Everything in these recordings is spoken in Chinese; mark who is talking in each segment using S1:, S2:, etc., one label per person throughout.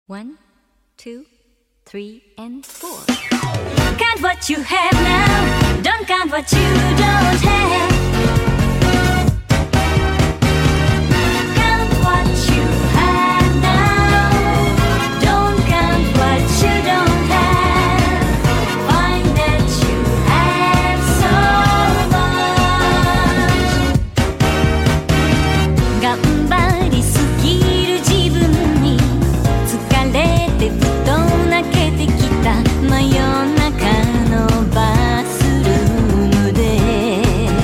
S1: One, two, three, and four. Count what you have now. Don't count what you don't have. Count what you have now. Don't count what you don't have. Find that you have so much. 頑張りすぎる自分に疲れてふと泣けてきた真夜中のバスルームで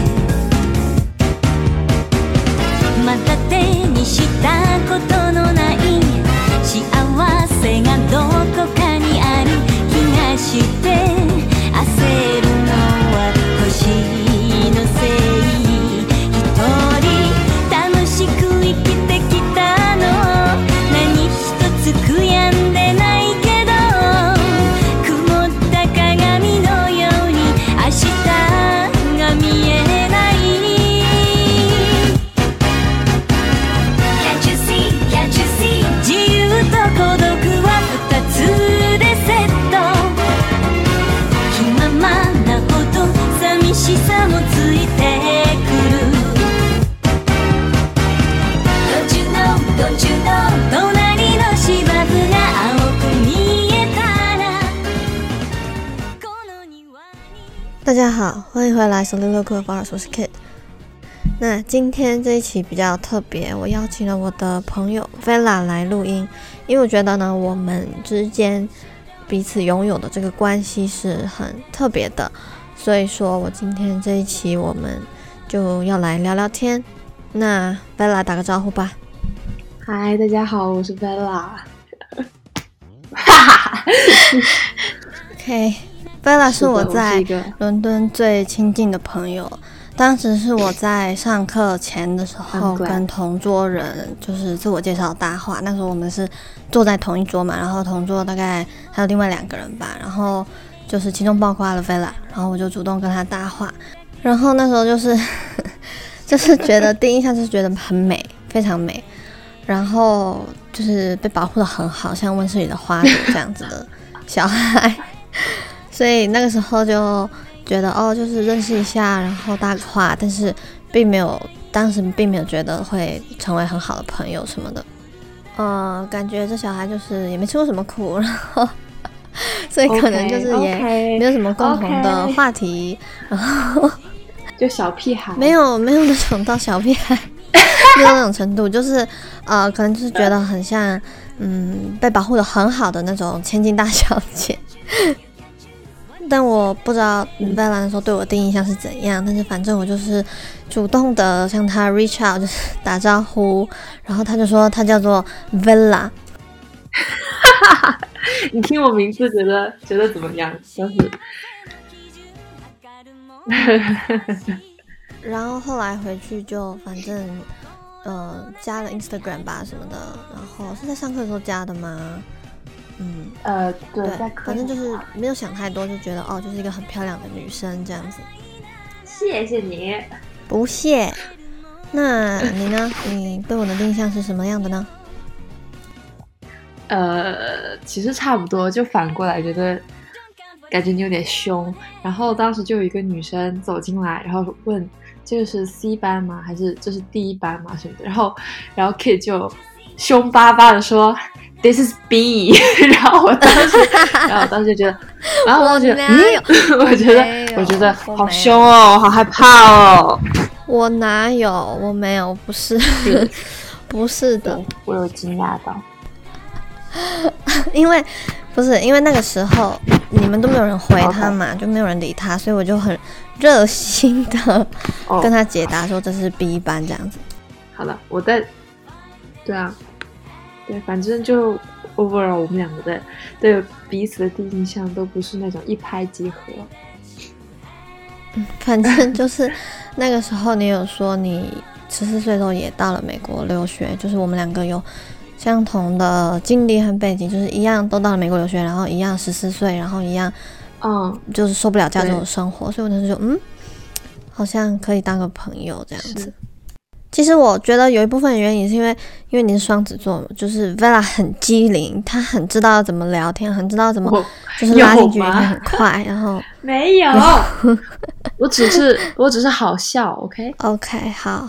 S1: まだ手にしたことのない幸せがどこかにある気がして焦るのは年のせい一人楽しく生きてきたの何一つ悔やんでないけど曇った鏡のように明日が見えない Can't you see, can't you see 自由と孤独は二つでセット気ままなほど寂しさもついてくる Don't you know, don't you know 隣の芝生が青く見えたらこの庭に
S2: 大家好，欢迎回来手六课方尔，我是 Kid。那今天这一期比较特别，我邀请了我的朋友 Vela 来录音，因为我觉得呢，我们之间彼此拥有的这个关系是很特别的，所以说我今天这一期我们就要来聊聊天。那 Vela 打个招呼吧。
S3: 嗨，大家好，我是 Bella。
S2: OK，Vela 是我在伦敦最亲近的朋友。当时是我在上课前的时候跟同桌人就是自我介绍搭话，那时候我们是坐在同一桌嘛，然后同桌大概还有另外2个人吧，然后就是其中包括了 Vela， 然后我就主动跟他搭话，然后那时候就是就是觉得第一印象就是觉得很美，非常美，然后就是被保护得很好，像温室里的花朵这样子的小孩所以那个时候就觉得就是认识一下，然后搭个话，但是当时并没有觉得会成为很好的朋友什么的。感觉这小孩就是也没吃过什么苦，然后所以可能就是也没有什么共同的话题，然后
S3: 就小屁孩，
S2: 没有那种到小屁孩没有那种程度，就是可能就是觉得很像被保护得很好的那种千金大小姐。但我不知道Vela那时候对我的第一印象是怎样，但是反正我就是主动的向他 reach out， 就是打招呼，然后他就说他叫做 Vela。
S3: 你听我名字觉得怎么样？就是
S2: 然后后来回去就反正加了 Instagram 吧什么的，然后是在上课的时候加的吗？
S3: 对，
S2: 反正就是没有想太多，就觉得就是一个很漂亮的女生这样子。
S3: 谢谢你。
S2: 不谢。那你呢？你对我的印象是什么样的呢？
S3: 其实差不多，就反过来感觉你有点凶。然后当时就有一个女生走进来，然后问这个是 C 班吗？还是这是第1班吗？什么的。然后 Kid 就凶巴巴的说 This is B 然后我当时就觉得，然后我觉得我觉得好凶哦，好害怕哦。
S2: 我哪有？我没有，不是不是的，
S3: 我有惊讶到。
S2: 因为那个时候你们都没有人回他嘛，就没有人理他，所以我就很热心的跟他解答说这是 B 班这样子。
S3: 好了，对，反正就 overall 我们2个对彼此的第一印象都不是那种一拍即合。
S2: 反正就是那个时候你有说你14岁的时候也到了美国留学，就是我们2个有相同的经历和背景，就是一样都到了美国留学，然后一样14岁，然后一样就是受不了加州的生活，所以我那时候就好像可以当个朋友这样子。 其实我觉得有一部分原因是因为你是双子座嘛，就是 Vela 很机灵，他很知道要怎么聊天，很知道怎么就是拉近距离很快，然后
S3: 没有，我只是好笑 ，OK
S2: 好。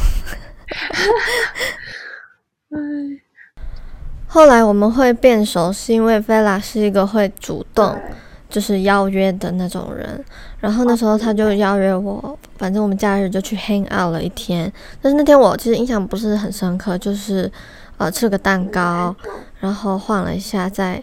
S2: 后来我们会变熟，是因为 Vela 是一个会主动就是邀约的那种人，然后那时候他就邀约我，反正我们假日就去 hang out 了一天。但是那天我其实印象不是很深刻，就是吃了个蛋糕，然后晃了一下在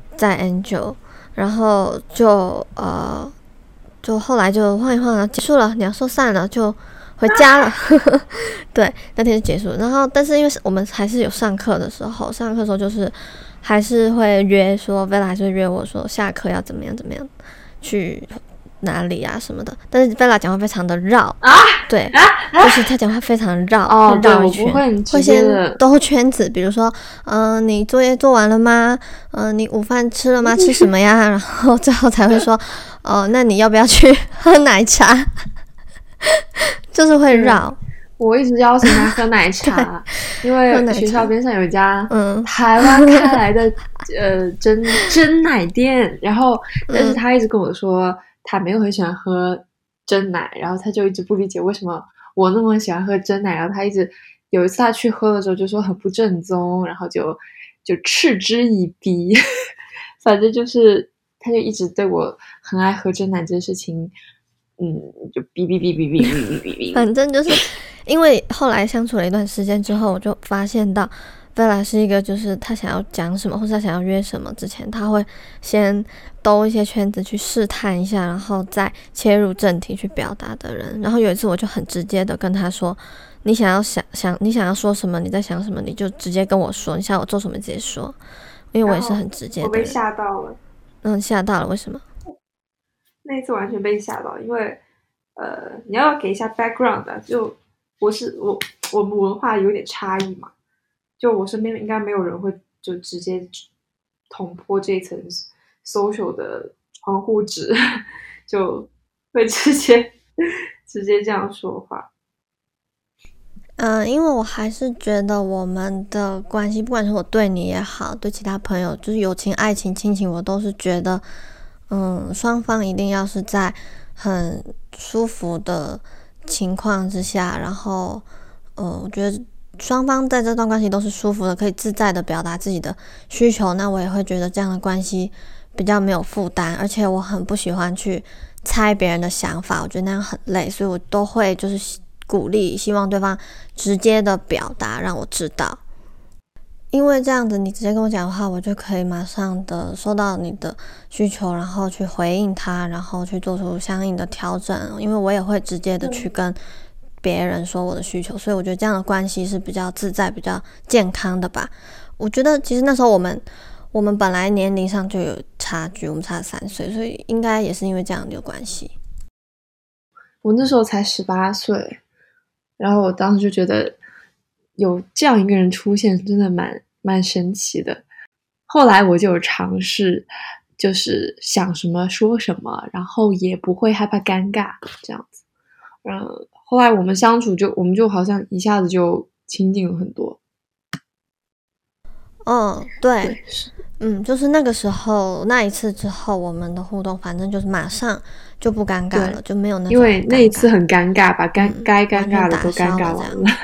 S2: Angel， 然后就后来就晃一晃了，结束了，鸟兽散了，就回家了。对，那天就结束了。然后但是因为我们还是有上课的时候就是还是会约说 Vela 还是会约我说下课要怎么样去哪里啊什么的，但是 Vela 讲话非常的绕对就是他讲话非常绕会绕一圈，会先兜圈子，比如说你作业做完了吗？你午饭吃了吗？吃什么呀？然后最后才会说那你要不要去喝奶茶？就是会绕。
S3: 我一直邀请他喝奶茶，因为学校边上有一家台湾开来的真奶店，然后但是他一直跟我说他没有很喜欢喝真奶，然后他就一直不理解为什么我那么喜欢喝真奶，然后他一直有一次他去喝的时候就说很不正宗，然后就嗤之以鼻。反正就是他就一直对我很爱喝真奶这件事情就哔，
S2: 反正就是因为后来相处了一段时间之后，我就发现到Vela是一个就是他想要讲什么或者他想要约什么之前，他会先兜一些圈子去试探一下，然后再切入正题去表达的人。然后有一次我就很直接的跟他说，你想要说什么，你在想什么，你就直接跟我说，你想我做什么直接说，因为我也是很直接的人。
S3: 我被吓到了。
S2: 吓到了，为什么？
S3: 那一次完全被吓到，因为你要给一下 background 的，就我们文化有点差异嘛，就我身边应该没有人会就直接捅破这一层 social 的窗户纸，就会直接这样说话。
S2: 因为我还是觉得我们的关系，不管是我对你也好，对其他朋友，就是友情、爱情、亲情，我都是觉得双方一定要是在很舒服的情况之下，然后我觉得双方在这段关系都是舒服的，可以自在的表达自己的需求，那我也会觉得这样的关系比较没有负担，而且我很不喜欢去猜别人的想法，我觉得那样很累，所以我都会就是鼓励希望对方直接的表达让我知道，因为这样子你直接跟我讲的话，我就可以马上的收到你的需求，然后去回应他，然后去做出相应的调整，因为我也会直接的去跟别人说我的需求，所以我觉得这样的关系是比较自在比较健康的吧。我觉得其实那时候我们本来年龄上就有差距，我们差3岁，所以应该也是因为这样的有关系。
S3: 我那时候才18岁，然后我当时就觉得有这样一个人出现真的蛮神奇的。后来我就有尝试就是想什么说什么，然后也不会害怕尴尬这样子。后来我们相处我们就好像一下子就亲近了很多。
S2: 对，就是那个时候那一次之后，我们的互动反正就是马上就不尴尬了，就没有那种
S3: 因为那一次很尴尬，把该尴尬的都尴尬完了。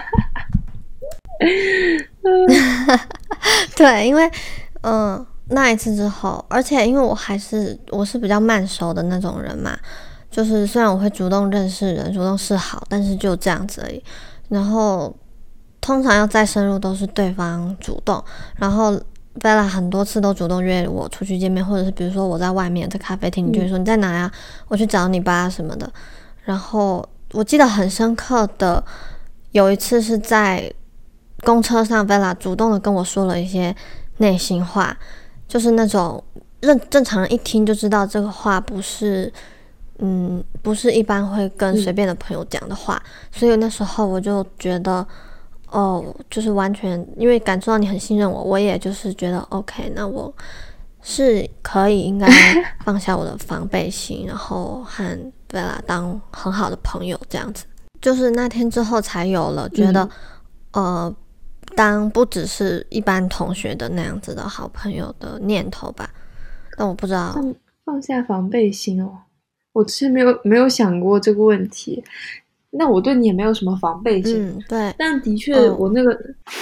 S2: 对，因为那一次之后，而且因为我是比较慢熟的那种人嘛，就是虽然我会主动认识人，主动示好，但是就这样子而已。然后通常要再深入都是对方主动，然后Vela 很多次都主动约我出去见面，或者是比如说我在外面在咖啡厅，你就会说你在哪呀？我去找你吧什么的。然后我记得很深刻的有一次是在公车上，Vela 主动的跟我说了一些内心话，就是那种正常人一听就知道这个话不是一般会跟随便的朋友讲的话，所以那时候我就觉得就是完全因为感受到你很信任我，我也就是觉得 OK， 那我是可以应该放下我的防备心，然后和Vela当很好的朋友这样子。 就是那天之后才有了觉得当不只是一般同学的那样子的好朋友的念头吧。但我不知道
S3: 放下防备心哦，我之前没有想过这个问题。那我对你也没有什么防备心，
S2: 对。
S3: 但的确，我那个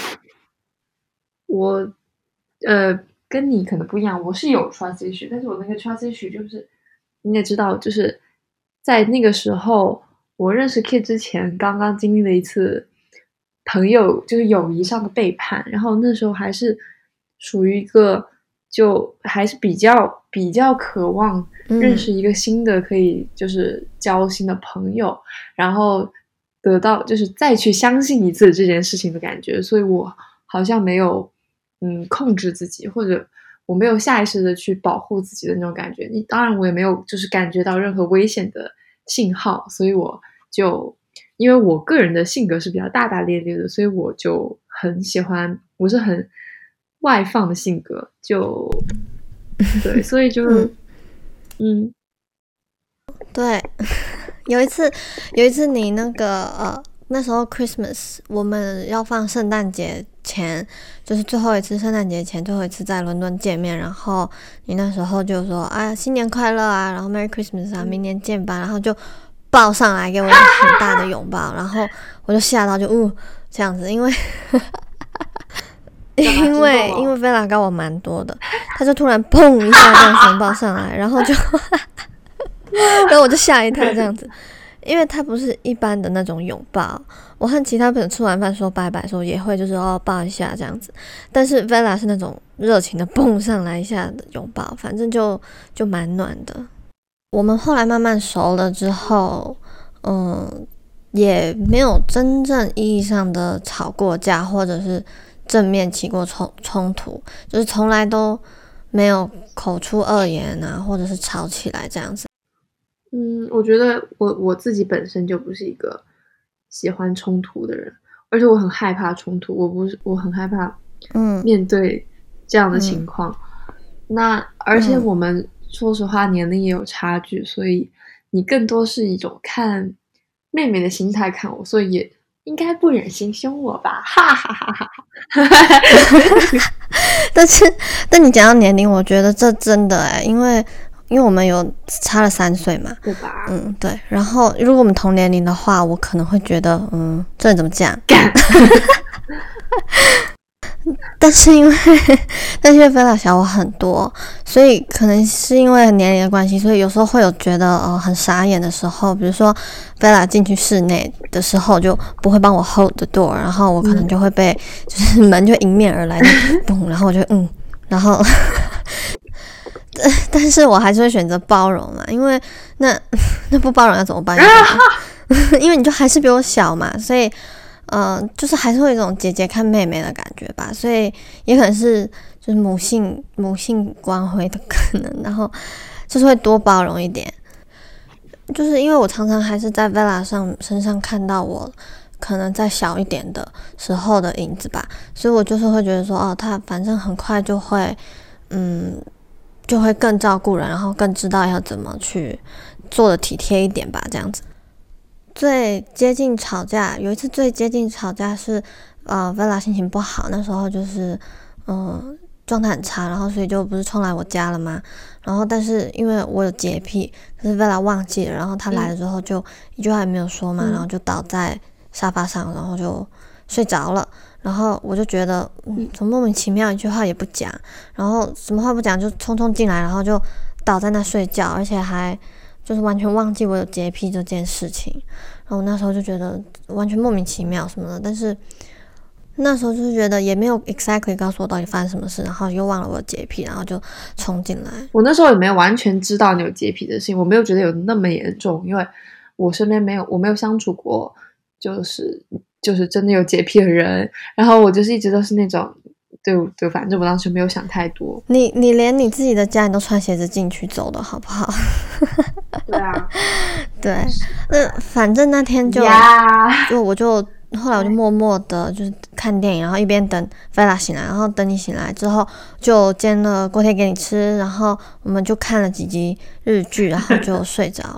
S3: 我跟你可能不一样，我是有 trust issue， 但是我那个 trust issue 就是你也知道，就是在那个时候我认识 Kit 之前，刚刚经历了一次朋友就是友谊上的背叛，然后那时候还是属于一个就还是比较渴望认识一个新的可以就是交心的朋友，然后得到就是再去相信一次这件事情的感觉，所以我好像没有控制自己，或者我没有下意识的去保护自己的那种感觉。当然我也没有就是感觉到任何危险的信号，所以我就因为我个人的性格是比较大大咧咧的，所以我就很喜欢，我是很外放的性格，就对，所以就
S2: 对。有一次你那个那时候 Christmas 我们要放圣诞节前，就是最后一次圣诞节前最后一次在伦敦见面，然后你那时候就说新年快乐啊，然后 Merry Christmas 啊，明年见吧，然后就抱上来给我一个很大的拥抱，然后我就吓到就这样子，因为菲拉高我蛮多的，他就突然砰一下这样拥抱上来，然后就然后我就吓一跳这样子，因为他不是一般的那种拥抱，我和其他朋友吃完饭说拜拜的时候也会就是抱一下这样子，但是 Vela 是那种热情的蹦上来一下的拥抱，反正就蛮暖的。我们后来慢慢熟了之后也没有真正意义上的吵过架，或者是正面起过冲突，就是从来都没有口出恶言啊，或者是吵起来这样子。
S3: 我觉得我自己本身就不是一个喜欢冲突的人，而且我很害怕冲突，我很害怕面对这样的情况。那而且我们说实话年龄也有差距，所以你更多是一种看妹妹的心态看我，所以也应该不忍心凶我吧，哈哈哈哈。
S2: 但你讲到年龄，我觉得这真的因为我们有差了3岁嘛，
S3: 对吧？
S2: 对。然后如果我们同年龄的话，我可能会觉得这人怎么这样？但是因为菲拉小我很多，所以可能是因为年龄的关系，所以有时候会有觉得很傻眼的时候，比如说菲拉进去室内的时候就不会帮我 hold the door， 然后我可能就会被就是门就迎面而来嘣，然后我就然后但是我还是会选择包容嘛，因为那不包容要怎么办？因为你就还是比我小嘛，所以就是还是会有一种姐姐看妹妹的感觉吧，所以也可能是就是母性光辉的可能，然后就是会多包容一点。就是因为我常常还是在 Vela 身上看到我可能再小一点的时候的影子吧，所以我就是会觉得说她反正很快就会更照顾人，然后更知道要怎么去做的体贴一点吧，这样子。最接近吵架，有一次最接近吵架是Vela 心情不好，那时候就是状态很差，然后所以就不是冲来我家了嘛，然后但是因为我有洁癖，可是 Vela 忘记了，然后他来了之后就一句话也没有说嘛，然后就倒在沙发上，然后就睡着了，然后我就觉得怎么莫名其妙一句话也不讲，然后什么话不讲就冲进来，然后就倒在那睡觉，而且还就是完全忘记我有洁癖这件事情，然后我那时候就觉得完全莫名其妙什么的，但是那时候就是觉得也没有 exactly 告诉我到底发生什么事，然后又忘了我有洁癖，然后就冲进来。
S3: 我那时候也没有完全知道你有洁癖的事情，我没有觉得有那么严重，因为我身边我没有相处过就是真的有洁癖的人，然后我就是一直都是那种对，反正我当时没有想太多。
S2: 你连你自己的家你都穿鞋子进去走的好不好？
S3: 对啊，
S2: 对，反正那天就后来我就默默的就是看电影，然后一边等 Vela 醒来，然后等你醒来之后就煎了锅贴给你吃，然后我们就看了几集日剧，然后就睡着了。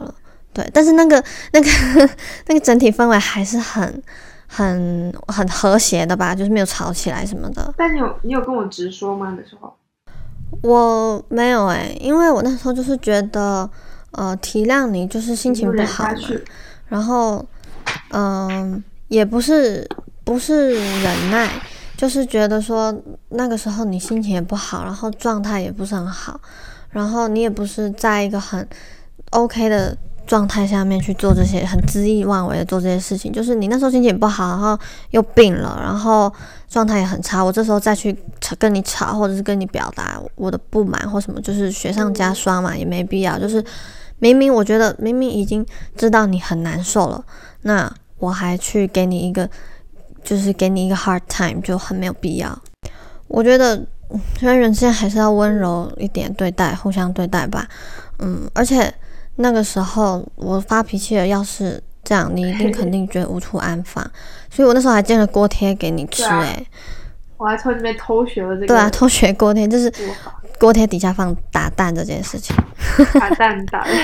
S2: 对，但是那个整体氛围还是很和谐的吧，就是没有吵起来什么的。
S3: 但你有跟我直说吗？那时候
S2: 我没有因为我那时候就是觉得体谅你就是心情不好嘛，然后也不是忍耐，就是觉得说那个时候你心情也不好，然后状态也不是很好，然后你也不是在一个很 OK 的状态下面去做这些很恣意妄为的做这些事情，就是你那时候心情也不好，然后又病了，然后状态也很差，我这时候再去跟你吵或者是跟你表达我的不满或什么，就是雪上加霜嘛，也没必要。就是我觉得明明已经知道你很难受了，那我还去给你一个 hard time， 就很没有必要。我觉得虽然人之间还是要温柔一点对待，互相对待吧。而且那个时候我发脾气了，要是这样你一定肯定觉得无处安放，所以我那时候还煎了锅贴给你吃
S3: 我还从那边偷学了这个。
S2: 对啊，偷学锅贴，就是锅贴底下放打蛋这件事情。
S3: 打蛋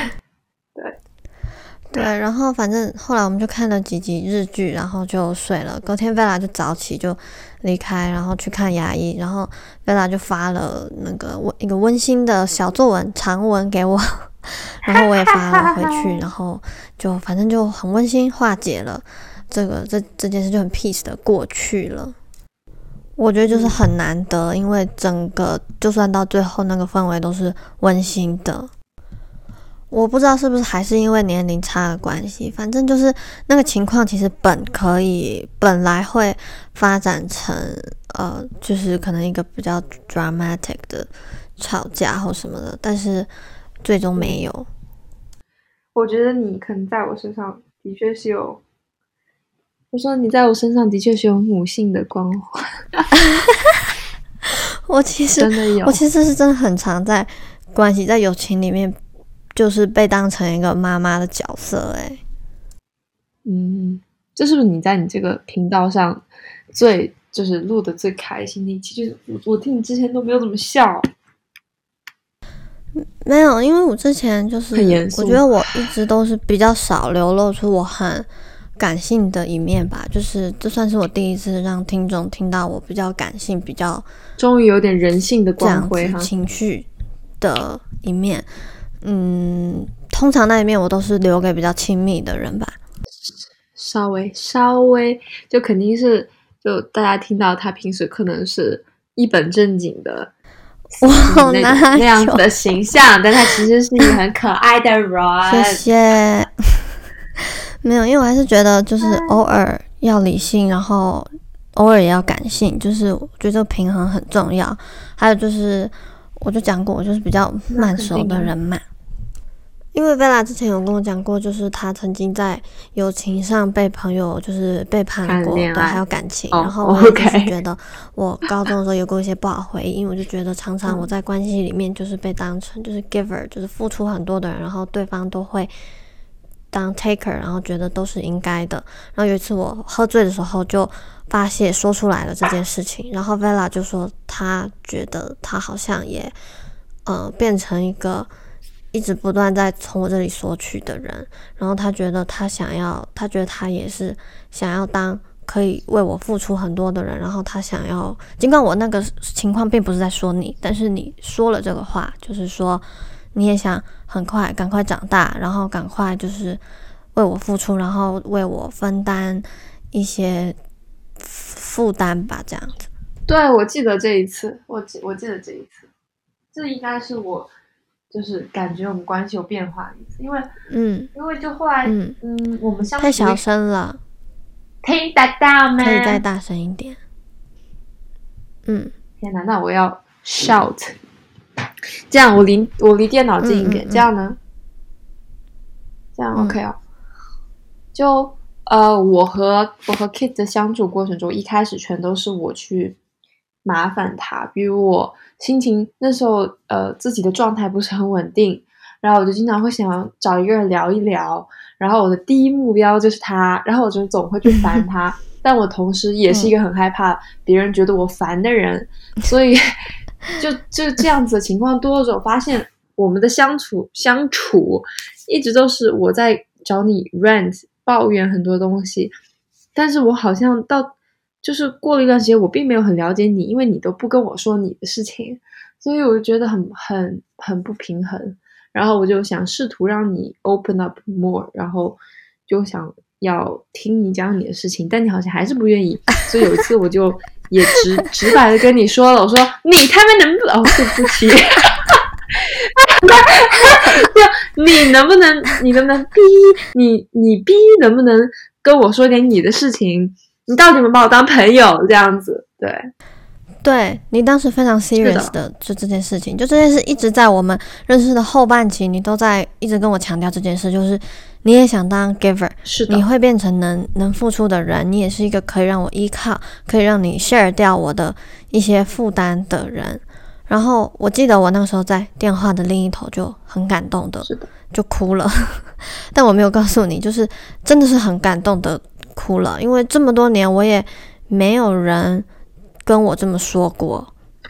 S2: 对，然后反正后来我们就看了几集日剧，然后就睡了。隔天 Bella 就早起就离开，然后去看牙医，然后 Bella 就发了一个温馨的小作文长文给我，然后我也发了回去，然后就反正就很温馨，化解了这件事，就很 peace 的过去了。我觉得就是很难得，因为整个就算到最后那个氛围都是温馨的。我不知道是不是还是因为年龄差的关系，反正就是那个情况其实本来会发展成就是可能一个比较 dramatic 的吵架或什么的，但是最终没有。
S3: 我觉得你可能在我身上的确是有，我说你在我身上的确是有母性的光环。
S2: 我其实是真的很常在关系在友情里面就是被当成一个妈妈的角色
S3: 这是不是你在你这个频道上就是录的最开心的一期？就是我听你之前都没有怎么笑。
S2: 没有，因为我之前就是我觉得我一直都是比较少流露出我很感性的一面吧，就是这算是我第一次让听众听到我比较感性，比较
S3: 终于有点人性的光辉
S2: 情绪的一面。通常那一面我都是留给比较亲密的人吧，
S3: 稍微就肯定是就大家听到他平时可能是一本正经的那样子的形象，但他其实是一个很可爱的人。
S2: 谢谢。没有，因为我还是觉得就是偶尔要理性，然后偶尔也要感性，就是我觉得这个平衡很重要。还有就是我就讲过我就是比较慢熟的人嘛，因为 Bella 之前有跟我讲过，就是她曾经在友情上被朋友就是背叛过，对，还有感情。然后我就是觉得我高中的时候有过一些不好回忆，因为我就觉得常常我在关系里面就是被当成就是 giver， 就是付出很多的人，然后对方都会当 taker， 然后觉得都是应该的。然后有一次我喝醉的时候就发泄说出来了这件事情，然后 Bella 就说她觉得她好像也变成一个一直不断在从我这里索取的人，然后她觉得她觉得她也是想要当可以为我付出很多的人，然后她想要，尽管我那个情况并不是在说你，但是你说了这个话，就是说你也想赶快长大，然后赶快就是为我付出，然后为我分担一些负担吧，这样子。
S3: 对，我记得这一次，我记得这一次，这应该是我就是感觉我们关系有变化的一次，因为就后来我们相处
S2: 太小声了，
S3: 听得到吗？
S2: 可以再大声一点。
S3: 天哪，那我要 shout， 这样我离电脑近一点，这样呢？这样 OK 哦。就我和 Kit 的相处过程中，一开始全都是我去麻烦他，比如我心情那时候自己的状态不是很稳定，然后我就经常会想要找一个人聊一聊，然后我的第一目标就是他，然后我就总会去烦他，但我同时也是一个很害怕别人觉得我烦的人，所以就这样子的情况多了之后，发现我们的相处一直都是我在找你 rant 抱怨很多东西，但是我好像就是过了一段时间，我并没有很了解你，因为你都不跟我说你的事情，所以我就觉得很不平衡。然后我就想试图让你 open up more， 然后就想要听你讲你的事情，但你好像还是不愿意。所以有一次我就也直白的跟你说了，我说你他妈能不对不起你能不能逼你逼能不能跟我说点你的事情，你到底有没有把我当朋友这样子。
S2: 对，你当时非常 serious 的就这件事情，就这件事一直在我们认识的后半期，你都在一直跟我强调这件事，就是你也想当 giver，
S3: 是的，
S2: 你会变成能付出的人，你也是一个可以让我依靠，可以让你 share 掉我的一些负担的人。然后我记得我那个时候在电话的另一头就很感动的就哭了但我没有告诉你，就是真的是很感动的哭了，因为这么多年我也没有人跟我这么说过。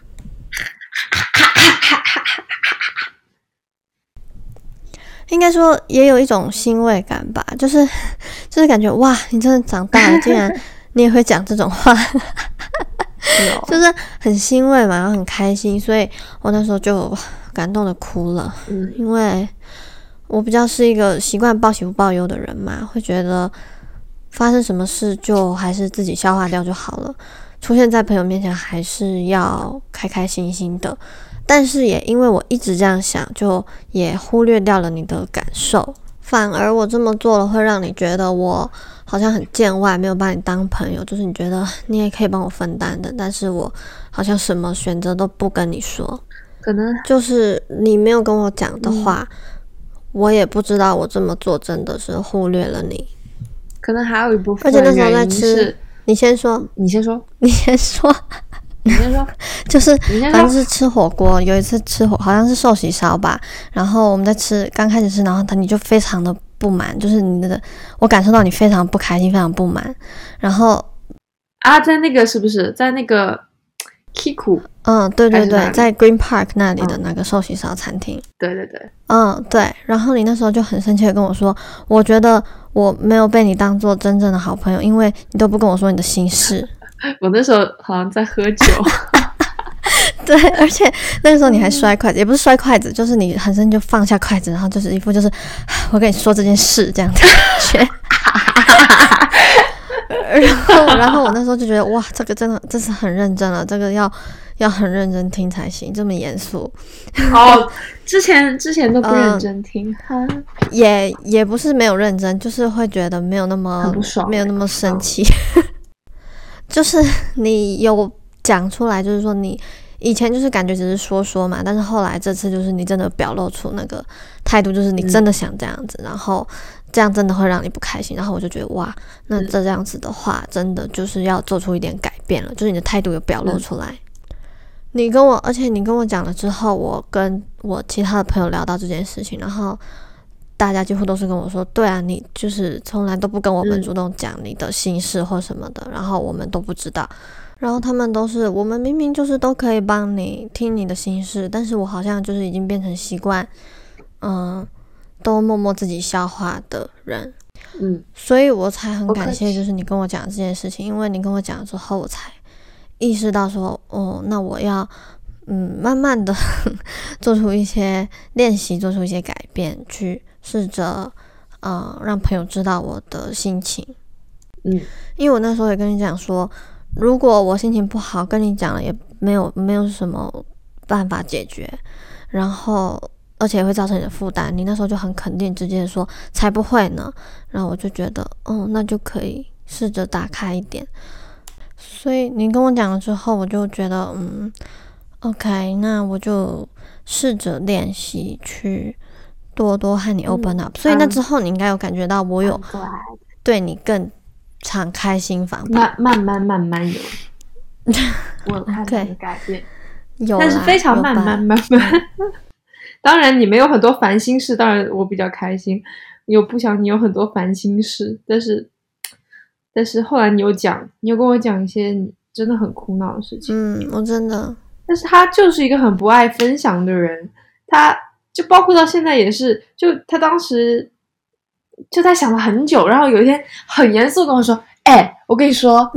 S2: 应该说也有一种欣慰感吧，就是感觉哇，你真的长大了，竟然你也会讲这种话就是很欣慰嘛，然后很开心，所以我那时候就感动的哭了。因为我比较是一个习惯报喜不报忧的人嘛，会觉得发生什么事就还是自己消化掉就好了，出现在朋友面前还是要开开心心的。但是也因为我一直这样想，就也忽略掉了你的感受，反而我这么做了会让你觉得我好像很见外，没有把你当朋友，就是你觉得你也可以帮我分担的，但是我好像什么选择都不跟你说，
S3: 可能
S2: 就是你没有跟我讲的话，我也不知道我这么做真的是忽略了你。
S3: 可能还有一部分
S2: 而且那时候在吃，你先说，就是好像是吃火锅，有一次好像是寿喜烧吧，然后我们在吃，刚开始吃，然后你就非常的不满，就是我感受到你非常不开心，非常不满。然后
S3: 在那个是不是在那个 Kiku？
S2: 对，在 Green Park 那里的那个寿喜烧餐厅。
S3: 对，
S2: 对。然后你那时候就很生气的跟我说，我觉得我没有被你当做真正的好朋友，因为你都不跟我说你的心事。
S3: 我那时候好像在喝酒
S2: 对，而且那个时候你还摔筷子，也不是摔筷子，就是你很生气就放下筷子，然后就是一副就是我跟你说这件事这样的感觉然后我那时候就觉得哇，这个真的这是很认真了，这个要很认真听才行，这么严肃。
S3: 之前都不认真听，
S2: 也不是没有认真，就是会觉得没有那么
S3: 很不爽，
S2: 没有那么生气。就是你有讲出来，就是说你以前就是感觉只是说嘛，但是后来这次就是你真的表露出那个态度，就是你真的想这样子，然后这样真的会让你不开心，然后我就觉得哇，那这样子的话真的就是要做出一点改变了，就是你的态度有表露出来。而且你跟我讲了之后，我跟我其他的朋友聊到这件事情，然后大家几乎都是跟我说，对啊，你就是从来都不跟我们主动讲你的心事或什么的，然后我们都不知道，然后他们都是我们明明就是都可以帮你听你的心事，但是我好像就是已经变成习惯都默默自己消化的人。所以我才很感谢就是你跟我讲这件事情，因为你跟我讲之后我才意识到说那我要慢慢的做出一些练习，做出一些改变，去试着让朋友知道我的心情。因为我那时候也跟你讲说，如果我心情不好跟你讲了也没有什么办法解决，然后而且也会造成你的负担，你那时候就很肯定直接的说才不会呢，然后我就觉得那就可以试着打开一点。所以你跟我讲了之后，我就觉得OK， 那我就试着练习去多多和你 open up，所以那之后你应该有感觉到我有对你更敞开心房吧？
S3: 慢慢有我有看到你的改变
S2: 有，
S3: 但是非常慢慢当然你没有很多烦心事，当然我比较开心，我不想你有很多烦心事，但是后来你有跟我讲一些你真的很苦恼的事情。
S2: 我真的，
S3: 但是他就是一个很不爱分享的人，他就包括到现在也是，就他当时就他想了很久，然后有一天很严肃跟我说，我跟你说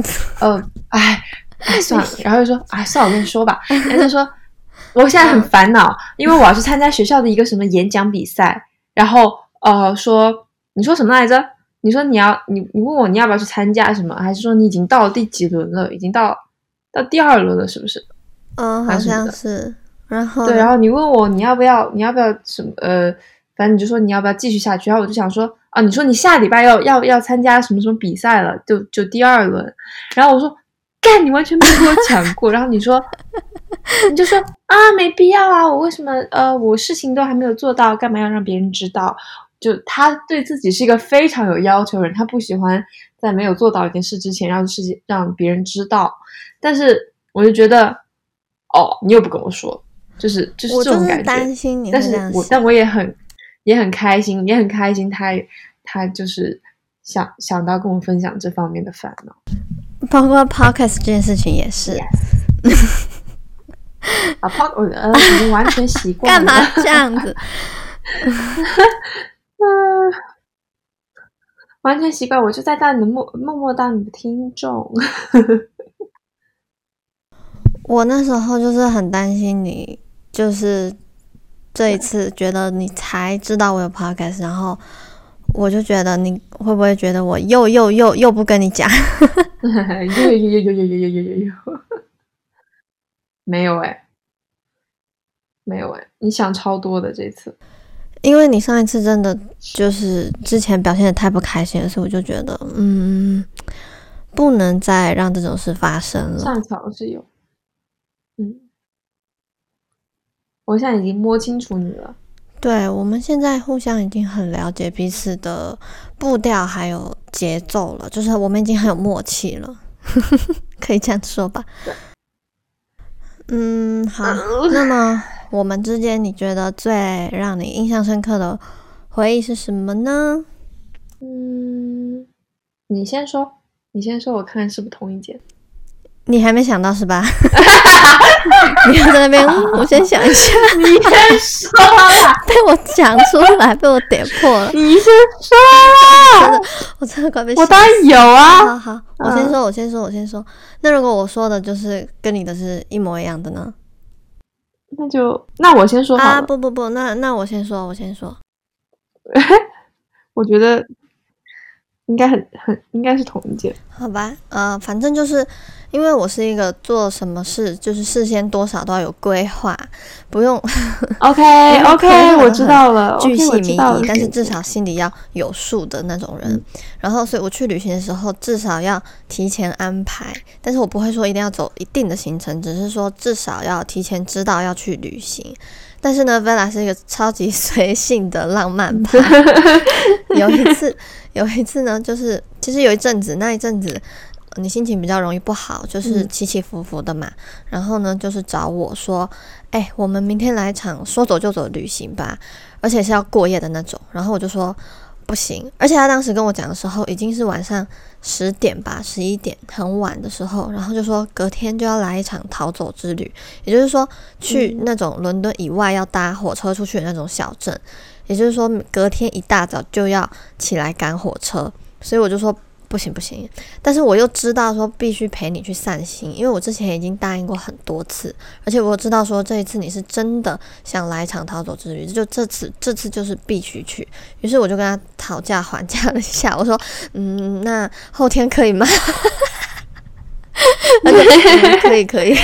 S3: 算了，然后就说算了我跟你说吧，然后就说我现在很烦恼，因为我要去参加学校的一个什么演讲比赛，然后说你说什么来着，你说你问我你要不要去参加什么，还是说你已经到了第几轮了，已经到第2轮了是不是？
S2: 好像是。然后
S3: 对，然后你问我你要不要什么反正你就说你要不要继续下去，然后我就想说你说你下礼拜要参加什么什么比赛了，就第2轮，然后我说干，你完全没有跟我讲过，然后你就说没必要啊，我为什么我事情都还没有做到，干嘛要让别人知道？就他对自己是一个非常有要求的人，他不喜欢在没有做到一件事之前让别人知道，但是我就觉得你又不跟我说。就是这种感觉，
S2: 我就是担心你会这样想，
S3: 但我也很开心，他就是想到跟我分享这方面的烦恼，
S2: 包括 podcast 这件事情也是。
S3: 我已经完全习惯了。
S2: 干嘛这样子？
S3: 完全习惯，我就在当你的默默当你的听众。
S2: 我那时候就是很担心你。就是这一次觉得你才知道我有 podcast， 然后我就觉得你会不会觉得我又不跟你讲？
S3: 没有没有你想超多的这次。
S2: 因为你上一次真的就是之前表现得太不开心了，所以我就觉得不能再让这种事发生了。
S3: 上一次好像是有我现在已经摸清楚你了。
S2: 对，我们现在互相已经很了解彼此的步调还有节奏了，就是我们已经很有默契了。可以这样说吧。好，那么我们之间你觉得最让你印象深刻的回忆是什么呢？
S3: 你先说，我看看是不是同一件。
S2: 你还没想到是吧？你要在那边我先想一下。
S3: 你先说啦。
S2: 被我讲出来，被我点破了。
S3: 你先说啦。
S2: 我真的快被吓死。
S3: 我当然有啊。
S2: 好，我先说。那如果我说的就是跟你的是一模一样的呢？
S3: 那我先说好了。
S2: 不，那我先说。
S3: 我觉得应该是同一件。好
S2: 吧，反正就是因为我是一个做什么事就是事先多少都要有规划，不用
S3: OK 我知道了，
S2: 巨细靡遗，但是至少心里要有数的那种人。然后所以我去旅行的时候至少要提前安排，但是我不会说一定要走一定的行程，只是说至少要提前知道要去旅行。但是呢 Vela 是一个超级随性的浪漫派。有一次呢，就是其实有一阵子你心情比较容易不好，就是起起伏伏的嘛。然后呢，就是找我说，我们明天来一场说走就走的旅行吧，而且是要过夜的那种。然后我就说不行，而且他当时跟我讲的时候已经是晚上10点吧11点很晚的时候，然后就说隔天就要来一场逃走之旅，也就是说去那种伦敦以外要搭火车出去的那种小镇，也就是说隔天一大早就要起来赶火车。所以我就说不行，但是我又知道说必须陪你去散心，因为我之前已经答应过很多次，而且我知道说这一次你是真的想来一场逃走之旅，就这次就是必须去。于是我就跟他讨价还价了一下，我说那后天可以吗？可以。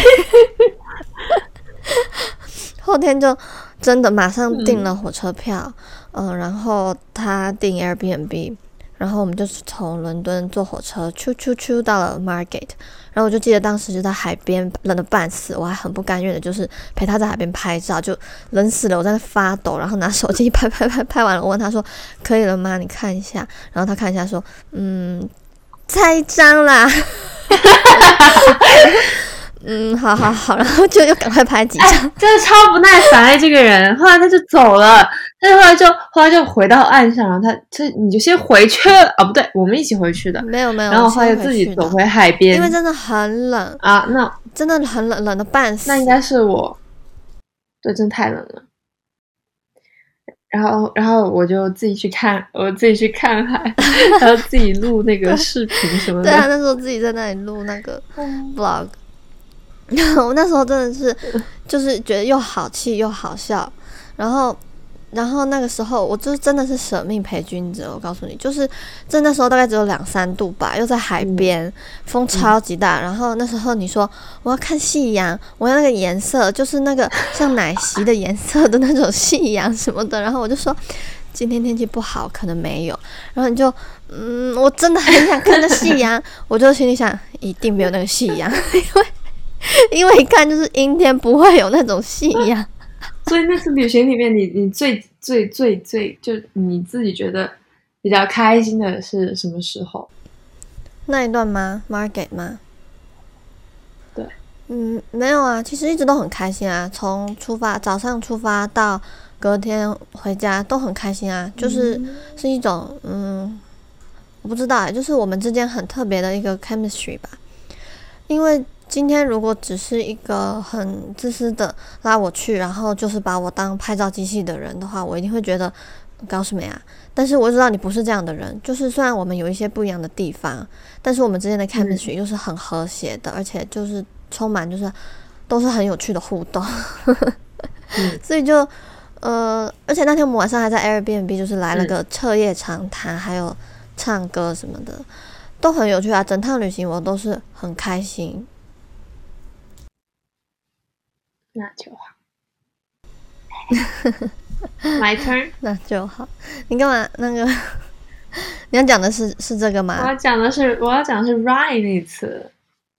S2: 后天就真的马上订了火车票，然后他订 Airbnb，然后我们就是从伦敦坐火车啾到了 Margate， 然后我就记得当时就在海边冷得半死，我还很不甘愿的就是陪他在海边拍照，就冷死了，我在那发抖，然后拿手机拍完了，我问他说可以了吗？你看一下，然后他看一下说再一张啦。好，然后就又赶快拍几张，
S3: 真的超不耐烦这个人。后来他就走了，但是后来就回到岸上，然后你就先回去了不对，我们一起回去的。
S2: 没有，
S3: 然后后来自己走回海边，
S2: 因为真的很冷
S3: 啊，那
S2: 真的很冷的半死。
S3: 那应该是我，对，真的太冷了。 然后我就自己去看海，然后自己录那个视频什么的。
S2: 对啊，那时候自己在那里录那个 vlog， 然后我那时候真的是就是觉得又好气又好笑，然后那个时候我就真的是舍命陪君子，我告诉你，就是那时候大概只有2-3度吧，又在海边，风超级大，然后那时候你说我要看夕阳，我要那个颜色，就是那个像奶昔的颜色的那种夕阳什么的，然后我就说今天天气不好，可能没有，然后你就我真的很想看那夕阳，我就心里想一定没有那个夕阳，因为一看就是阴天，不会有那种夕阳。
S3: 所以那次旅行里面你最就你自己觉得比较开心的是什么时候？
S2: 那一段吗？ Margate 吗？
S3: 对，
S2: 没有啊，其实一直都很开心啊，从早上出发到隔天回家都很开心啊，就是是一种我不知道就是我们之间很特别的一个 chemistry 吧。因为今天如果只是一个很自私的拉我去，然后就是把我当拍照机器的人的话，我一定会觉得搞什么呀？但是我知道你不是这样的人，就是虽然我们有一些不一样的地方，但是我们之间的 chemistry 又是很和谐的，而且就是充满就是都是很有趣的互动所以就而且那天我们晚上还在 Airbnb 就是来了个彻夜长谈，还有唱歌什么的，都很有趣啊，整趟旅行我都是很开心。
S3: 那就好My turn
S2: 那就好。你干嘛那个你要讲的是这个吗？
S3: 我要讲的是 Rye 那一次。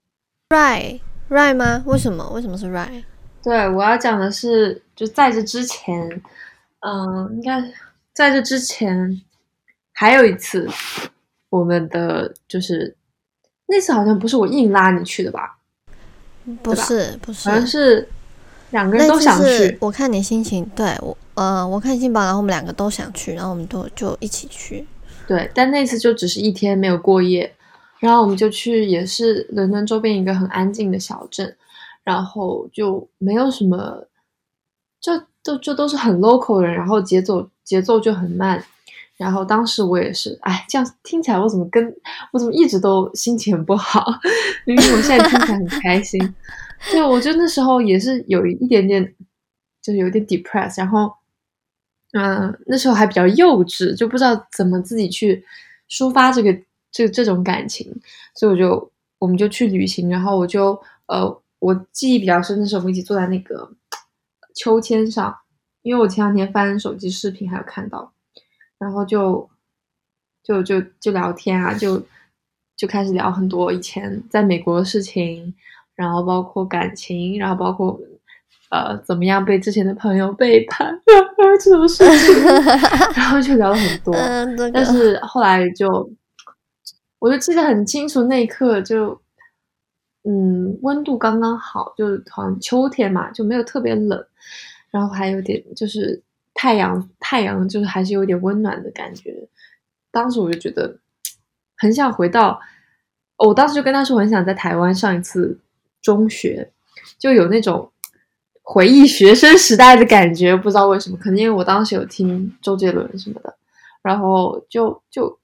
S2: Rye 吗？为什么是 Rye？
S3: 对，我要讲的是就在这之前应该在这之前还有一次，我们的就是那次好像不是我硬拉你去的吧？
S2: 不是，
S3: 好像是两个人都想去。
S2: 我看你心情，对我看心宝，然后我们两个都想去，然后我们就一起去。
S3: 对，但那次就只是一天没有过夜，然后我们就去也是伦敦周边一个很安静的小镇，然后就没有什么，就都是很 local 的人，然后节奏就很慢。然后当时我也是，这样听起来我怎么一直都心情很不好？明明我现在听起来很开心。对，我觉得那时候也是有一点点，就是有点 depressed， 然后那时候还比较幼稚，就不知道怎么自己去抒发这种感情，所以我们就去旅行，然后我记忆比较深的是我们一起坐在那个秋千上，因为我前2天翻手机视频还有看到。然后就聊天啊，就开始聊很多以前在美国的事情，然后包括感情，然后包括怎么样被之前的朋友背叛这种事情，然后就聊了很多。但是后来我就记得很清楚，那一刻就温度刚刚好，就好像秋天嘛，就没有特别冷，然后还有点就是太阳就是还是有点温暖的感觉。当时我就觉得很想回到，我当时就跟他说很想在台湾上一次中学，就有那种回忆学生时代的感觉，不知道为什么，可能因为我当时有听周杰伦什么的，然后就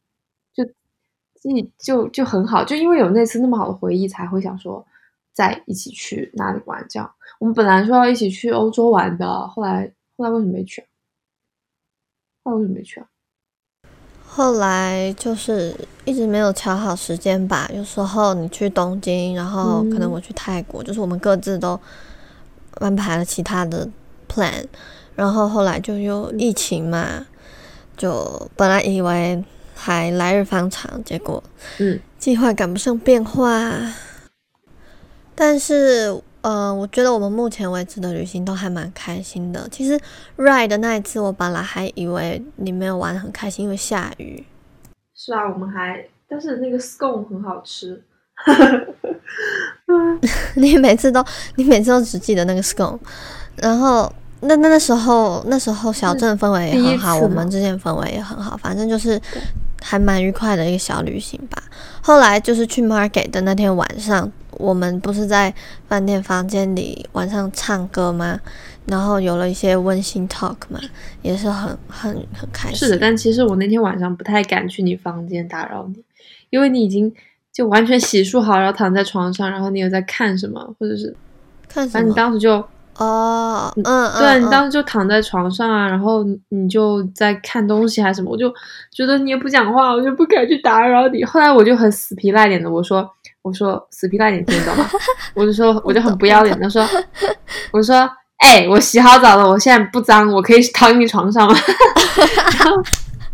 S3: 很好，就因为有那次那么好的回忆，才会想说再一起去哪里玩。这样我们本来说要一起去欧洲玩的，后来为什么没去啊？
S2: 后来就是一直没有调好时间吧，有时候你去东京，然后可能我去泰国，就是我们各自都安排了其他的 plan， 然后后来就又疫情嘛，就本来以为还来日方长，结果计划赶不上变化。但是我觉得我们目前为止的旅行都还蛮开心的。其实 Ride 的那一次我本来还以为你没有玩得很开心，因为下雨。
S3: 是啊，但是那个 scone 很好吃
S2: 你每次都只记得那个 scone， 然后那时候小镇氛围也很好，我们之间氛围也很好，反正就是还蛮愉快的一个小旅行吧。后来就是去 Margate 的那天晚上，我们不是在饭店房间里晚上唱歌吗？然后有了一些温馨 talk 嘛，也是很开心。
S3: 是的，但其实我那天晚上不太敢去你房间打扰你，因为你已经就完全洗漱好，然后躺在床上，然后你有在看什么，或者是
S2: 看什么？
S3: 反正你当时就对，你当时就躺在床上啊，然后你就在看东西还是什么，我就觉得你也不讲话，我就不敢去打扰你。后来我就很死皮赖脸的，我说死皮赖脸听懂吗？我就很不要脸的说，我说我洗好澡了，我现在不脏，我可以躺你床上吗？然后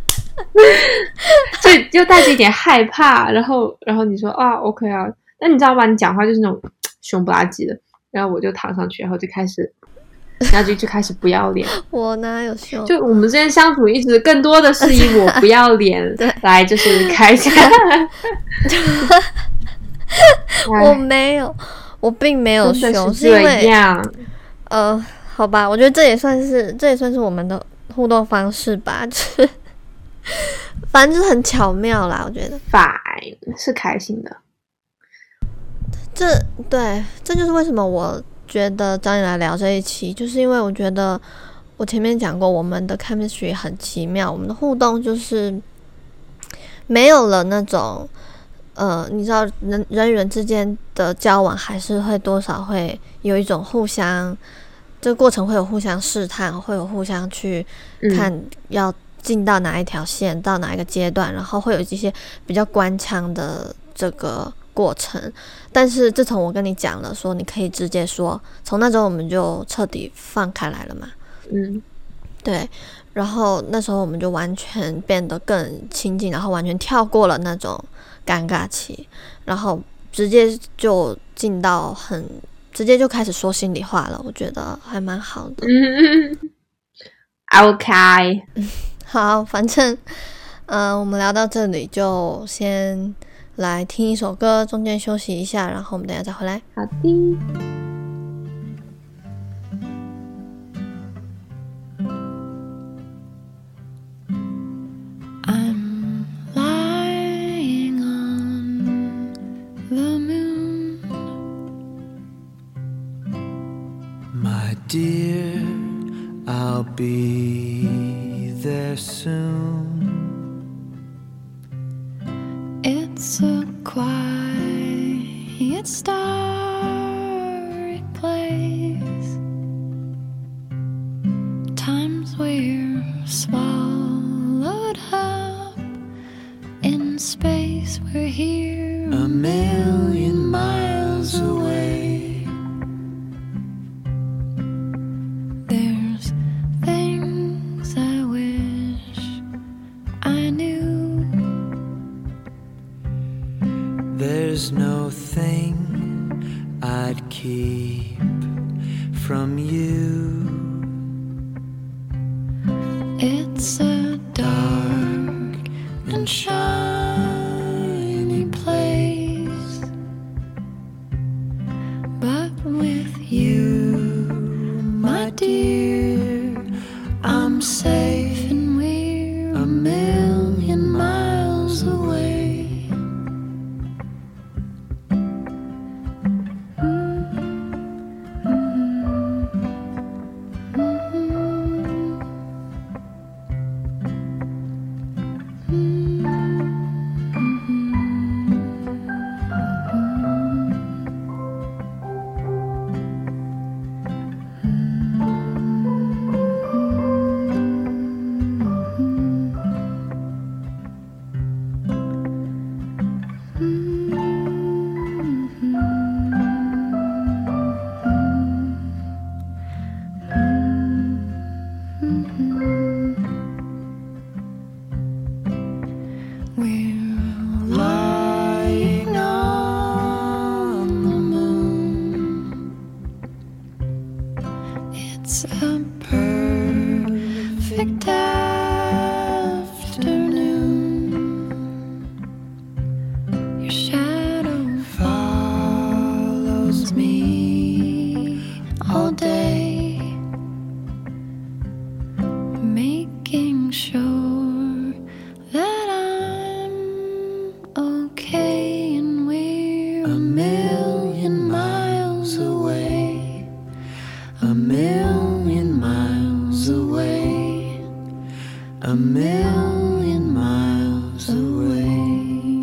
S3: 就带着一点害怕，然后你说啊 OK 啊，但你知道吧，你讲话就是那种凶不拉几的，然后我就躺上去，然后就开始不要脸。
S2: 我哪有凶？
S3: 就我们之间相处一直更多的是以我不要脸来就是开枪。
S2: 我没有，我并没有凶，
S3: 是因为
S2: 好吧，我觉得这也算是我们的互动方式吧，就是反正就是很巧妙啦，我觉得。
S3: 是开心的。
S2: 这就是为什么我觉得找你来聊这一期，就是因为我觉得我前面讲过，我们的 chemistry 很奇妙，我们的互动就是没有了那种你知道人与人之间的交往还是会多少会有一种互相，这个过程会有互相试探，会有互相去看要进到哪一条线，到哪一个阶段，然后会有一些比较官腔的这个过程。但是自从我跟你讲了说你可以直接说，从那时候我们就彻底放开来了嘛。对，然后那时候我们就完全变得更亲近，然后完全跳过了那种尴尬期，然后直接就进到直接就开始说心里话了，我觉得还蛮好的。
S3: OK
S2: 好，反正我们聊到这里就先来听一首歌，中间休息一下，然后我们等一下再回来。
S3: 好的。
S4: Dear, I'll be there soon. It's a quiet, starry place. Times we're swallowed up in space. We're here a million miles away. There's no thing I'd keep from you. It's a dark and shiny place, but with you, my dear, I'm safe and we're a million miles away. It's a perfect afternoon. Your shadow follows me all day, making sure that a million miles away.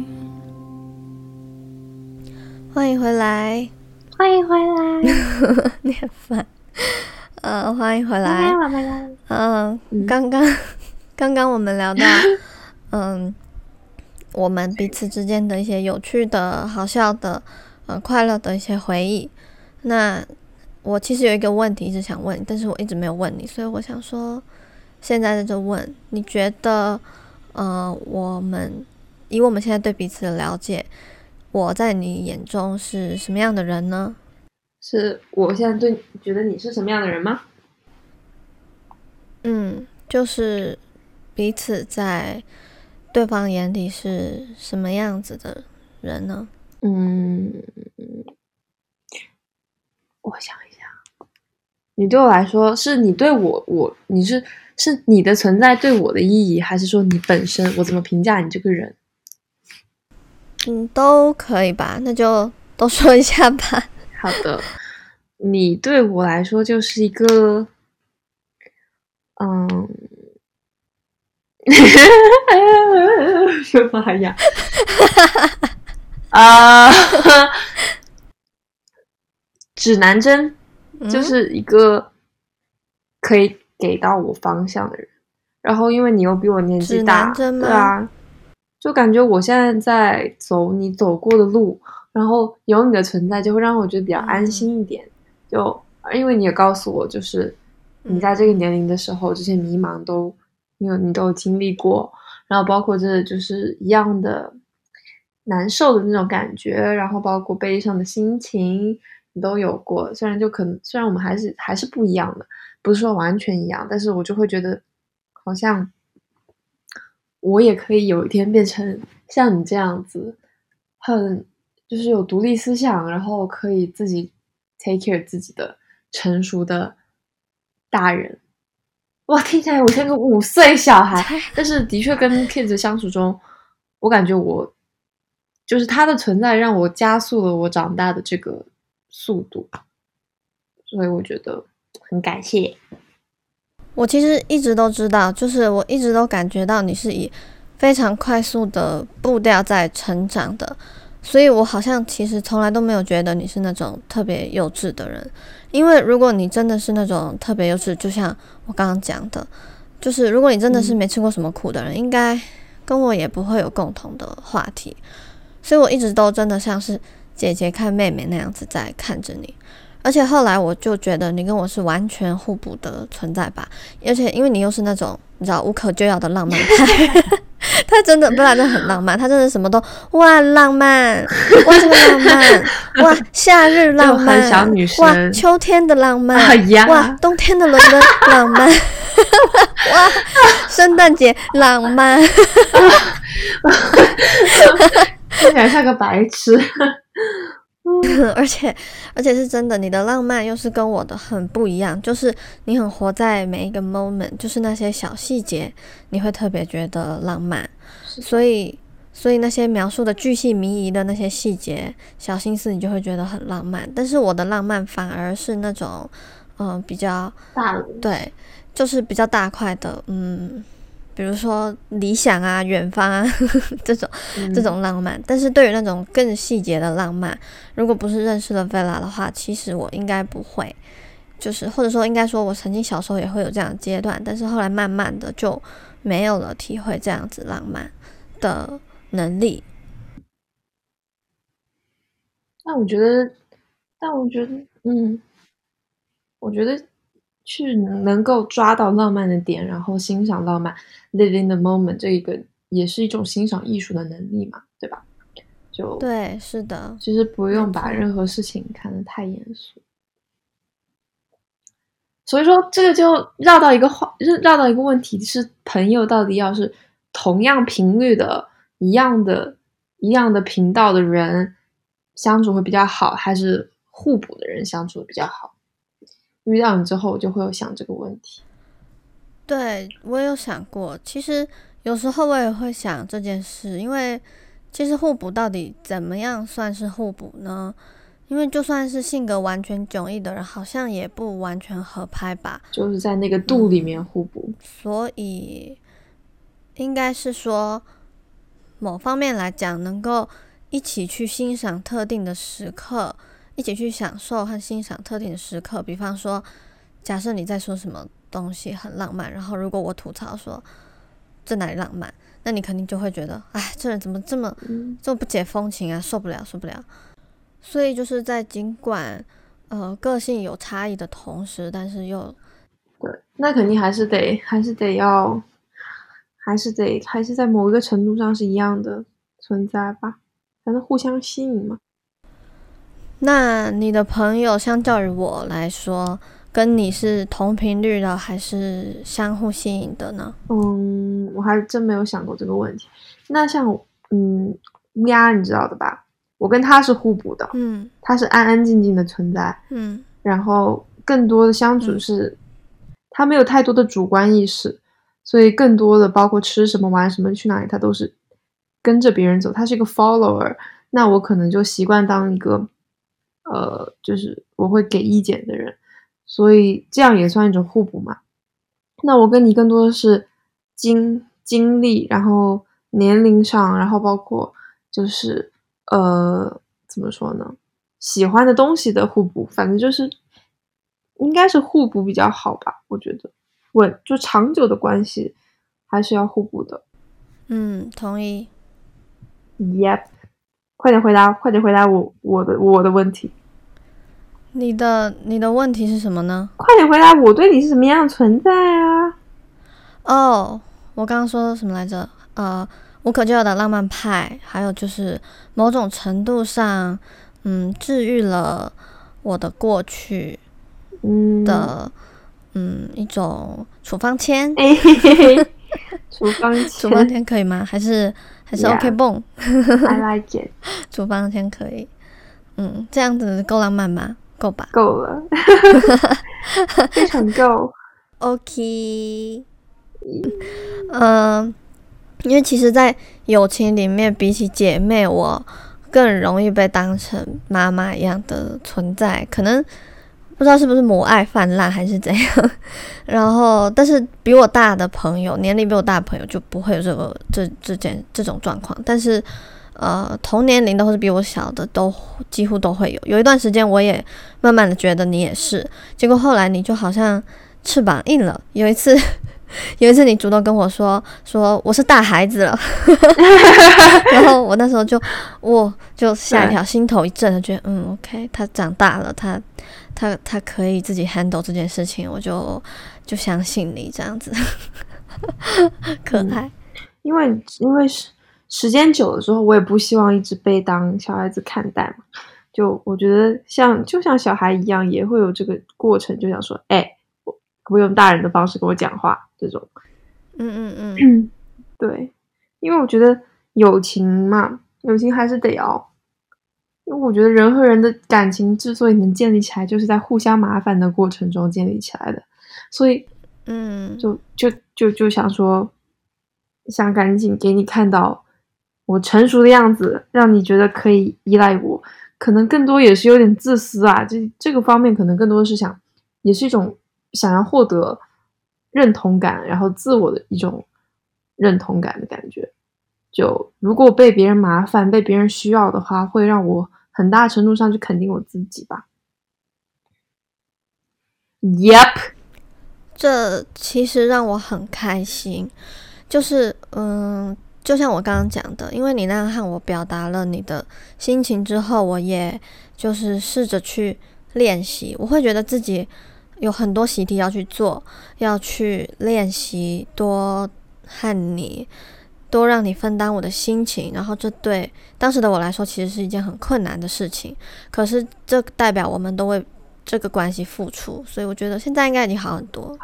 S2: 欢迎回来，
S3: 欢迎回来，
S2: 你很烦。欢迎回来。刚刚我们聊到，我们彼此之间的一些有趣的、好笑的、快乐的一些回忆。那我其实有一个问题一直想问你，但是我一直没有问你，所以我想说，现在就问，你觉得，以我们现在对彼此的了解，我在你眼中是什么样的人呢？
S3: 是我现在觉得你是什么样的人吗？
S2: 就是彼此在对方眼里是什么样子的人呢？
S3: 我想一下，你对我来说，是你对你是你的存在对我的意义，还是说你本身，我怎么评价你这个人？
S2: 都可以吧，那就都说一下吧。
S3: 好的，你对我来说就是一个，什么呀？指南针，就是一个可以给到我方向的人。然后因为你又比我年纪大，对啊，就感觉我现在在走你走过的路，然后有你的存在就会让我觉得比较安心一点。就因为你也告诉我，就是你在这个年龄的时候，这些迷茫你都有经历过，然后包括这就是一样的难受的那种感觉，然后包括悲伤的心情你都有过。虽然我们还是不一样的，不是说完全一样，但是我就会觉得好像我也可以有一天变成像你这样子，就是有独立思想，然后可以自己 take care 自己的成熟的大人。哇，听起来我像个5岁小孩，但是的确跟 kids 相处中，我感觉就是他的存在让我加速了我长大的这个速度，所以我觉得很感谢。
S2: 我其实一直都知道，就是我一直都感觉到你是以非常快速的步调在成长的，所以我好像其实从来都没有觉得你是那种特别幼稚的人。因为如果你真的是那种特别幼稚，就像我刚刚讲的，就是如果你真的是没吃过什么苦的人，应该跟我也不会有共同的话题。所以我一直都真的像是姐姐看妹妹那样子在看着你。而且后来我就觉得你跟我是完全互补的存在吧，而且因为你又是那种你知道无可救药的浪漫派他真的本来就很浪漫，他真的什么都哇浪漫，哇这个浪漫，哇夏日浪漫，
S3: 小女生，
S2: 哇秋天的浪漫，哇冬天的伦敦浪漫哇圣诞节浪漫
S3: 听起来像个白痴
S2: 而且是真的，你的浪漫又是跟我的很不一样，就是你很活在每一个 moment， 就是那些小细节你会特别觉得浪漫，所以那些描述的巨细靡遗的那些细节小心思你就会觉得很浪漫。但是我的浪漫反而是那种比较
S3: 大，
S2: 对，就是比较大块的，比如说理想啊远方啊这种浪漫。但是对于那种更细节的浪漫，如果不是认识了 Vela 的话，其实我应该不会，就是或者说应该说我曾经小时候也会有这样的阶段，但是后来慢慢的就没有了体会这样子浪漫的能力。
S3: 但我觉得我觉得去能够抓到浪漫的点，然后欣赏浪漫 live in the moment， 这个也是一种欣赏艺术的能力嘛，对吧？就
S2: 对，是的，
S3: 其实不用把任何事情看得太严肃。所以说这个就绕到一个问题，是朋友到底要是同样频率的一样的频道的人相处会比较好，还是互补的人相处会比较好？遇到你之后我就会有想这个问题。
S2: 对，我有想过，其实有时候我也会想这件事，因为其实互补到底怎么样算是互补呢？因为就算是性格完全迥异的人，好像也不完全合拍吧，
S3: 就是在那个度里面互补。
S2: 所以应该是说某方面来讲，能够一起去欣赏特定的时刻，一起去享受和欣赏特定的时刻。比方说，假设你在说什么东西很浪漫，然后如果我吐槽说这哪里浪漫，那你肯定就会觉得，哎，这人怎么这么不解风情啊，受不了。所以就是在尽管个性有差异的同时，但是又
S3: 对，那肯定还是在某一个程度上是一样的存在吧，反正互相吸引嘛。
S2: 那你的朋友相较于我来说，跟你是同频率的还是相互吸引的呢？
S3: 我还真没有想过这个问题。那像乌鸦你知道的吧，我跟他是互补的，他是安安静静的存在，然后更多的相处是他没有太多的主观意识，所以更多的包括吃什么玩什么去哪里，他都是跟着别人走，他是一个 follower。那我可能就习惯当一个就是我会给意见的人，所以这样也算一种互补嘛。那我跟你更多的是经历，然后年龄上，然后包括就是怎么说呢，喜欢的东西的互补，反正就是应该是互补比较好吧，我觉得就长久的关系还是要互补的。
S2: 同意。
S3: Yep， 快点回答我的问题。
S2: 你的问题是什么呢？
S3: 快点回答我对你是什么样的存在啊？
S2: 我刚刚说什么来着？无可救药的浪漫派，还有就是某种程度上，治愈了我的过去的，一种处方签。
S3: 处方签，
S2: 处方签可以吗？还是 OK 蹦
S3: ？I like it。
S2: 处方签可以。这样子够浪漫吗？够吧？
S3: 够了，非常够。
S2: OK。因为其实在友情里面，比起姐妹，我更容易被当成妈妈一样的存在，可能不知道是不是母爱泛滥还是怎样。然后但是比我大的朋友，年龄比我大的朋友就不会有这种状况，但是同年龄的或是比我小的都几乎都会有。有一段时间我也慢慢的觉得你也是，结果后来你就好像翅膀硬了。有一次你主动跟我说我是大孩子了。然后我那时候就吓一跳，心头一震，就觉得OK， 他长大了，他可以自己 handle 这件事情，我就相信你这样子。可爱。
S3: 因为时间久了之后，我也不希望一直被当小孩子看待嘛。就我觉得就像小孩一样，也会有这个过程，就想说，我用大人的方式跟我讲话这种。对，因为我觉得友情嘛，友情还是得要，因为我觉得人和人的感情之所以能建立起来，就是在互相麻烦的过程中建立起来的。所以就想说，想赶紧给你看到我成熟的样子，让你觉得可以依赖我。可能更多也是有点自私啊，这个方面可能更多的是也是一种想要获得认同感，然后自我的一种认同感的感觉。就如果被别人麻烦，被别人需要的话，会让我很大程度上去肯定我自己吧。Yep，
S2: 这其实让我很开心，就是就像我刚刚讲的，因为你那样和我表达了你的心情之后，我也就是试着去练习。我会觉得自己有很多习题要去做，要去练习，多让你分担我的心情，然后这对当时的我来说其实是一件很困难的事情，可是这代表我们都为这个关系付出，所以我觉得现在应该已经好很多。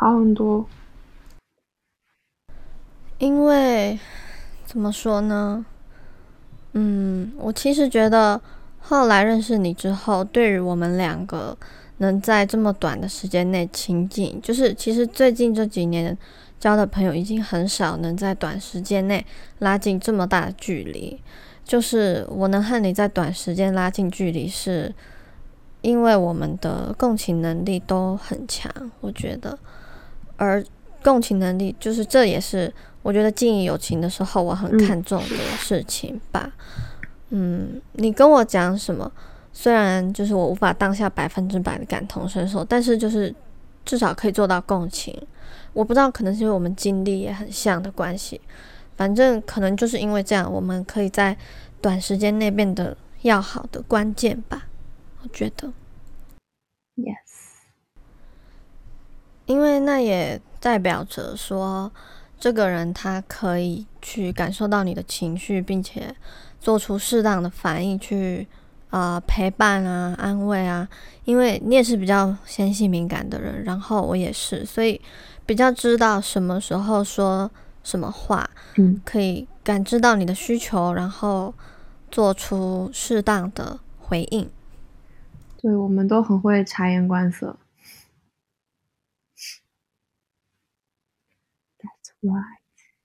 S2: 因为怎么说呢，我其实觉得后来认识你之后，对于我们两个能在这么短的时间内亲近，就是其实最近这几年交的朋友已经很少能在短时间内拉近这么大的距离。就是我能和你在短时间拉近距离，是因为我们的共情能力都很强，我觉得。而共情能力就是这也是我觉得经营友情的时候我很看重的事情吧。你跟我讲什么，虽然就是我无法当下100%的感同身受，但是就是至少可以做到共情。我不知道可能是因为我们经历也很像的关系，反正可能就是因为这样，我们可以在短时间内变得要好的关键吧，我觉得。
S3: Yes，
S2: 因为那也代表着说这个人他可以去感受到你的情绪，并且做出适当的反应去陪伴啊、安慰啊。因为你也是比较纤细敏感的人，然后我也是，所以比较知道什么时候说什么话，可以感知到你的需求，然后做出适当的回应。
S3: 对，我们都很会察言观色。That's right。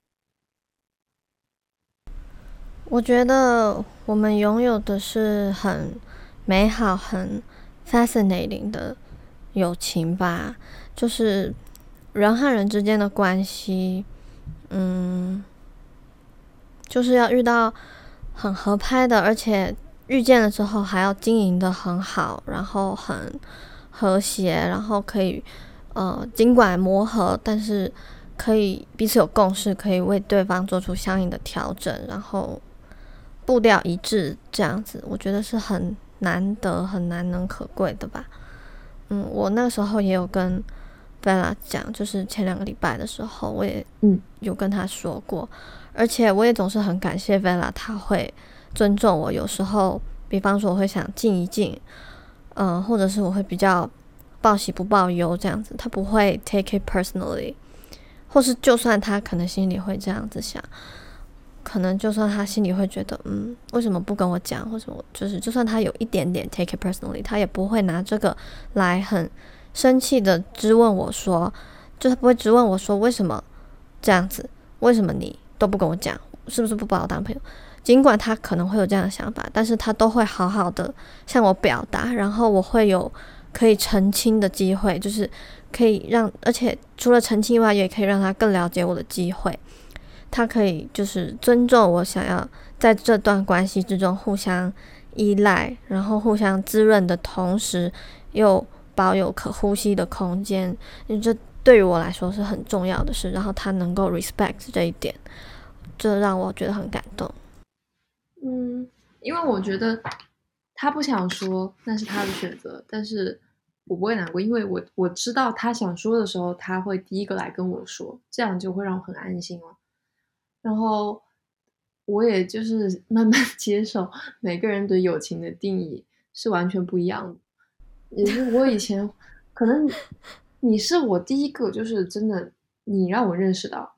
S2: 我觉得我们拥有的是很美好、很 fascinating 的友情吧，就是人和人之间的关系，就是要遇到很合拍的，而且遇见了之后还要经营的很好，然后很和谐，然后可以尽管磨合，但是可以彼此有共识，可以为对方做出相应的调整，然后步调一致，这样子我觉得是很难得、很难能可贵的吧。我那时候也有跟 Bella 讲，就是前2个礼拜的时候，我也有跟他说过，而且我也总是很感谢 Bella， 他会尊重我。有时候，比方说我会想静一静，或者是我会比较报喜不报忧这样子，他不会 take it personally， 或是就算他可能心里会这样子想。可能就算他心里会觉得为什么不跟我讲，或什么，就是就算他有一点点 take it personally， 他也不会拿这个来很生气的质问我说，就他不会质问我说为什么这样子，为什么你都不跟我讲，是不是不把我当朋友。尽管他可能会有这样的想法，但是他都会好好的向我表达，然后我会有可以澄清的机会，就是可以让，而且除了澄清以外，也可以让他更了解我的机会。他可以就是尊重我想要在这段关系之中互相依赖，然后互相滋润的同时又保有可呼吸的空间，这对于我来说是很重要的事，然后他能够 respect 这一点，这让我觉得很感动。
S3: 因为我觉得他不想说那是他的选择，但是我不会难过，因为我知道他想说的时候他会第一个来跟我说，这样就会让我很安心了。然后我也就是慢慢接受每个人对友情的定义是完全不一样的。也是我以前可能你是我第一个就是真的你让我认识到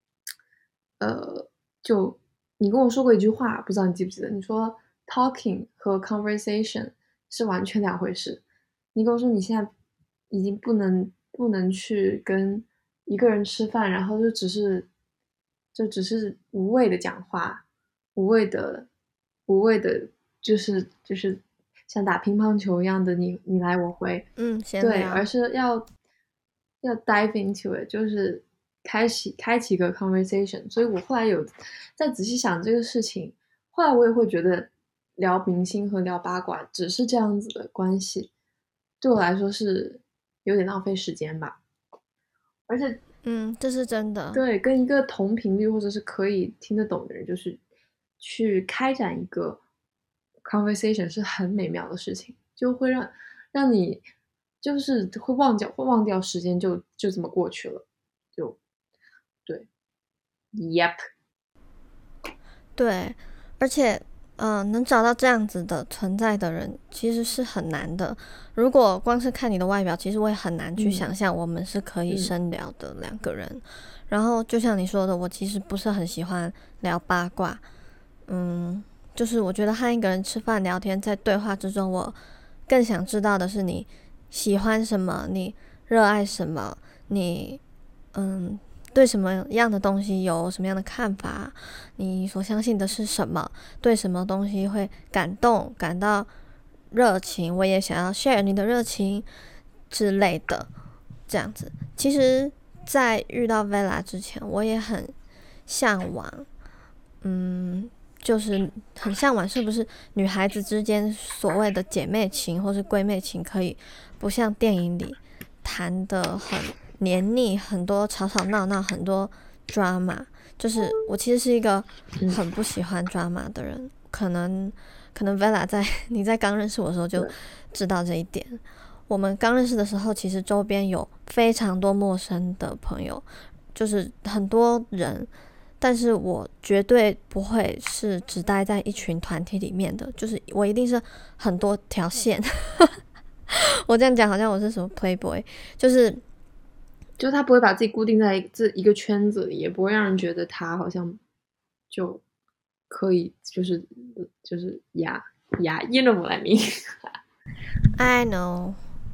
S3: 就你跟我说过一句话，不知道你记不记得，你说 talking 和 conversation 是完全两回事。你跟我说你现在已经不能去跟一个人吃饭，然后就只是无谓的讲话，无谓的就是像打乒乓球一样的你来我回，对，而是要 dive into it， 就是开启一个 conversation。 所以我后来有再仔细想这个事情，后来我也会觉得聊明星和聊八卦只是这样子的关系，对我来说是有点浪费时间吧。而且
S2: 这是真的，
S3: 对，跟一个同频率或者是可以听得懂的人，就是去开展一个 conversation 是很美妙的事情，就会让你就是会忘掉时间，就这么过去了，就对 ，Yep，
S2: 对，而且能找到这样子的存在的人其实是很难的。如果光是看你的外表，其实我也很难去想象我们是可以深聊的两个人。然后就像你说的，我其实不是很喜欢聊八卦，就是我觉得和一个人吃饭聊天，在对话之中，我更想知道的是你喜欢什么，你热爱什么，你对什么样的东西有什么样的看法，你所相信的是什么，对什么东西会感动，感到热情，我也想要 share 你的热情之类的，这样子。其实在遇到 Vela 之前，我也很向往，就是很向往是不是女孩子之间所谓的姐妹情或是闺蜜情可以不像电影里谈得很黏腻，很多吵吵闹闹，很多 drama。就是我其实是一个很不喜欢 drama 的人，可能 Vela 你在刚认识我的时候就知道这一点。我们刚认识的时候，其实周边有非常多陌生的朋友，就是很多人，但是我绝对不会是只待在一群团体里面的，就是我一定是很多条线。我这样讲好像我是什么 playboy， 就是
S3: 他不会把自己固定在一个圈子里，也不会让人觉得他好像就可以就是yeah you know what I mean
S2: I know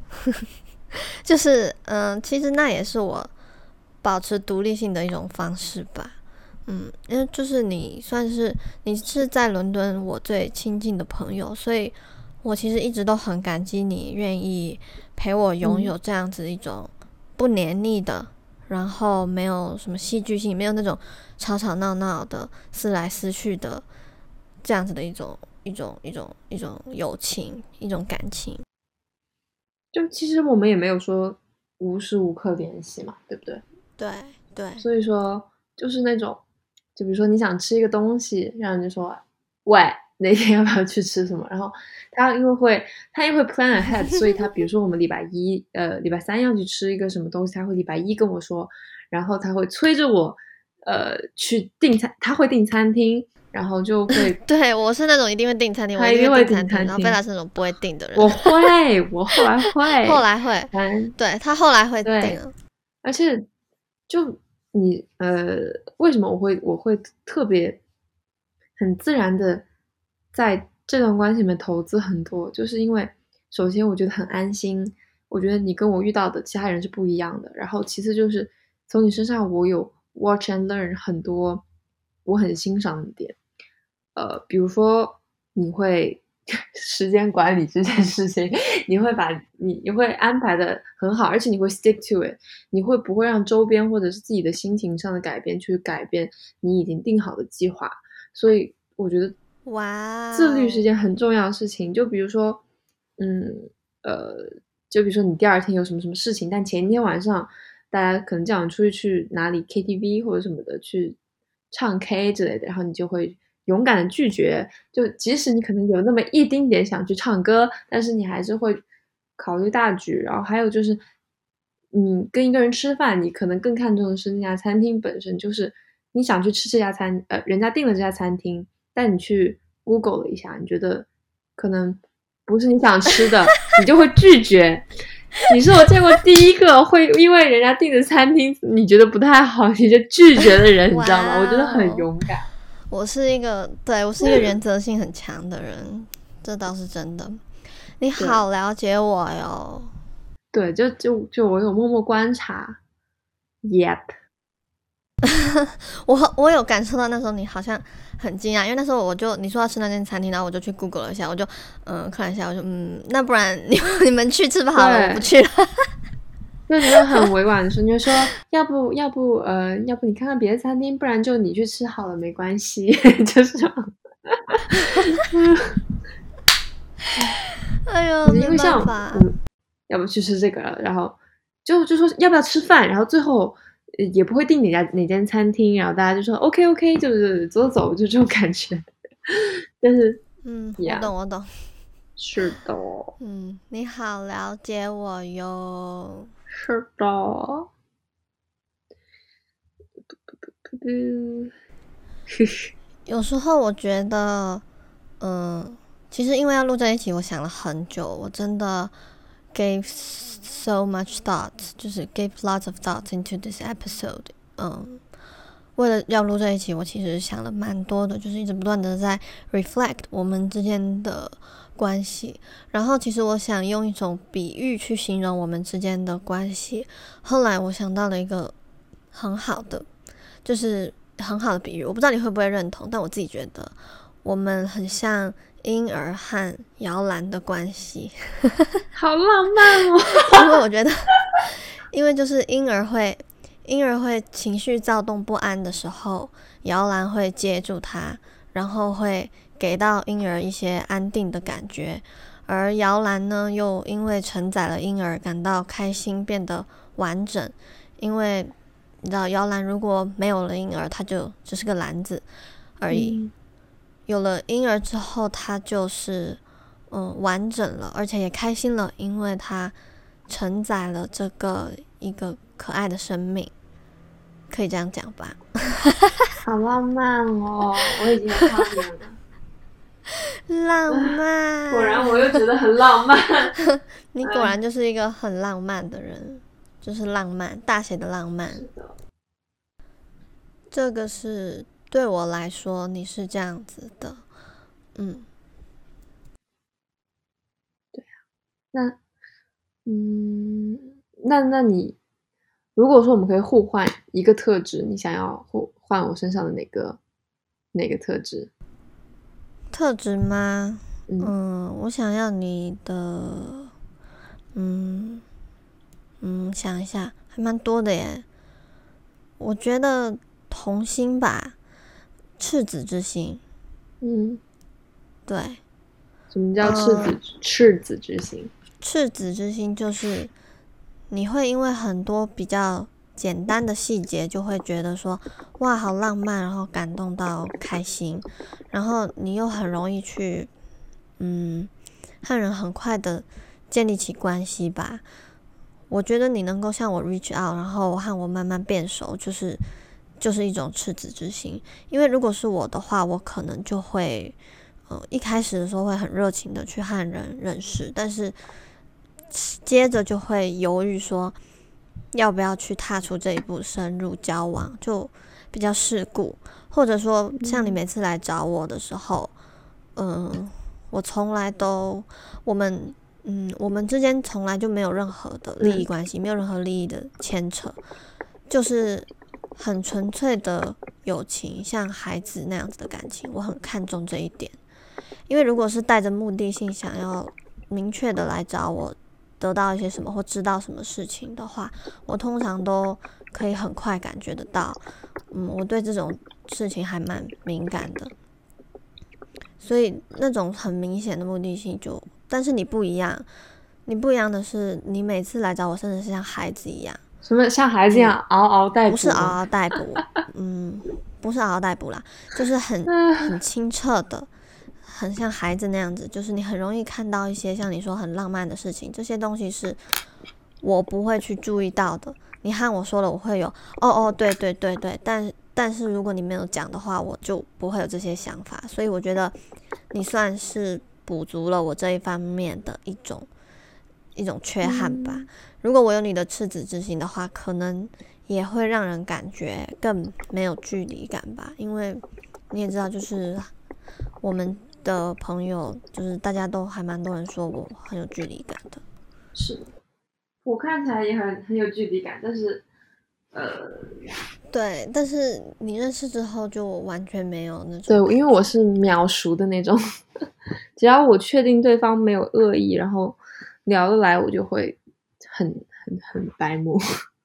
S2: 就是其实那也是我保持独立性的一种方式吧。因为就是你是在伦敦我最亲近的朋友，所以我其实一直都很感激你愿意陪我拥有这样子一种不黏腻的，然后没有什么戏剧性，没有那种吵吵闹闹的撕来撕去的这样子的一种友情，一种感情。
S3: 就其实我们也没有说无时无刻联系嘛，对不对？
S2: 对，
S3: 所以说就是那种，就比如说你想吃一个东西，让人就说喂，哪天要不要去吃什么？然后他因为会 plan ahead， 所以他比如说我们礼拜三要去吃一个什么东西，他会礼拜一跟我说，然后他会催着我去订餐，他会订餐厅，然后就会
S2: 对，我是那种一定会订餐厅，
S3: 他一定会订餐厅，
S2: 然后贝拉是那种不会订的人。
S3: 我后来会
S2: 后来会对，他后来会订了。
S3: 而且就你为什么我会特别很自然的在这段关系里面投资很多，就是因为首先我觉得很安心，我觉得你跟我遇到的其他人是不一样的，然后其次就是从你身上我有 watch and learn 很多我很欣赏的点，比如说你会时间管理这件事情，你会安排的很好，而且你会 stick to it， 你会不会让周边或者是自己的心情上的改变去改变你已经定好的计划，所以我觉得自律是一件很重要的事情。就比如说就比如说你第二天有什么什么事情，但前一天晚上大家可能叫你出去哪里 KTV 或者什么的去唱 K 之类的，然后你就会勇敢的拒绝，就即使你可能有那么一丁点想去唱歌，但是你还是会考虑大局。然后还有就是你跟一个人吃饭，你可能更看重的是那家餐厅本身，就是你想去吃这家人家订了这家餐厅，但你去 Google 了一下，你觉得可能不是你想吃的，你就会拒绝。你是我见过第一个会因为人家订的餐厅你觉得不太好你就拒绝的人，你知道吗？我觉得很勇敢。
S2: 我是一个原则性很强的人，这倒是真的。你好了解我哟。
S3: 对，就我有默默观察。Yep。
S2: 我有感受到那时候你好像很惊讶，因为那时候你说要吃那间餐厅，然后我就去 Google 了一下，我就看了一下，我就那不然你们去吃吧，好了，我不去了。
S3: 就觉得很委婉的说，你就说要不你看看别的餐厅，不然就你去吃好了，没关系，就是这样。
S2: 哎呦，
S3: 因为像要不去吃这个，然后就说要不要吃饭，然后最后也不会订哪间餐厅，然后大家就说 OK， 就是走，就这种感觉。但是
S2: 我懂。
S3: 是的。
S2: 你好了解我哟。
S3: 是的。
S2: 有时候我觉得其实因为要录这一集我想了很久，我真的 gave so much thought， 就是 gave lots of thought into this episode。为了要录这一集我其实想了蛮多的，就是一直不断的在 reflect 我们之间的关系，然后其实我想用一种比喻去形容我们之间的关系，后来我想到了一个很好的比喻，我不知道你会不会认同，但我自己觉得我们很像婴儿和摇篮的关系。
S3: 好浪漫哦。
S2: 因为我觉得因为就是婴儿会婴儿会情绪躁动不安的时候，摇篮会接住他，然后会给到婴儿一些安定的感觉，而摇篮呢又因为承载了婴儿感到开心，变得完整。因为你知道摇篮如果没有了婴儿，它就只是个篮子而已，有了婴儿之后它就是完整了，而且也开心了，因为它承载了这个一个可爱的生命，可以这样讲吧。
S3: 好浪漫哦，我已经有画面了。
S2: 浪漫，
S3: 果然我又觉得很浪漫。
S2: 你果然就是一个很浪漫的人，就是浪漫，大写的浪漫。
S3: 是的，
S2: 这个是对我来说，你是这样子的，
S3: 对啊，那你如果说我们可以互换一个特质，你想要换我身上的哪个特质？
S2: 特质吗？我想要你的，想一下，还蛮多的耶。我觉得童心吧，赤子之心。对。
S3: 什么叫赤子之心？
S2: 赤子之心就是你会因为很多比较简单的细节就会觉得说哇好浪漫，然后感动到开心，然后你又很容易去和人很快的建立起关系吧。我觉得你能够向我 reach out， 然后和我慢慢变熟，就是一种赤子之心。因为如果是我的话，我可能就会一开始的时候会很热情的去和人认识，但是接着就会犹豫说要不要去踏出这一步深入交往，就比较世故。或者说像你每次来找我的时候，我从来都我们之间从来就没有任何的利益关系，没有任何利益的牵扯，就是很纯粹的友情，像孩子那样子的感情，我很看重这一点。因为如果是带着目的性想要明确的来找我得到一些什么或知道什么事情的话，我通常都可以很快感觉得到。我对这种事情还蛮敏感的，所以那种很明显的目的性但是你不一样的是，你每次来找我甚至是像孩子一样。
S3: 什么像孩子一样嗷嗷待哺？
S2: 不是嗷嗷待哺，不是嗷嗷待哺啦，就是很清澈的，很像孩子那样子，就是你很容易看到一些像你说很浪漫的事情，这些东西是我不会去注意到的。你和我说了，我会有对，但是如果你没有讲的话，我就不会有这些想法。所以我觉得你算是补足了我这一方面的一种缺憾吧。如果我有你的赤子之心的话，可能也会让人感觉更没有距离感吧。因为你也知道，就是我们的朋友，就是大家都还蛮多人说我很有距离感的。
S3: 是，我看起来也很有距离感，但是
S2: 对，但是你认识之后就完全没有那种。
S3: 对，因为我是秒熟的那种，只要我确定对方没有恶意，然后聊得来，我就会很白目。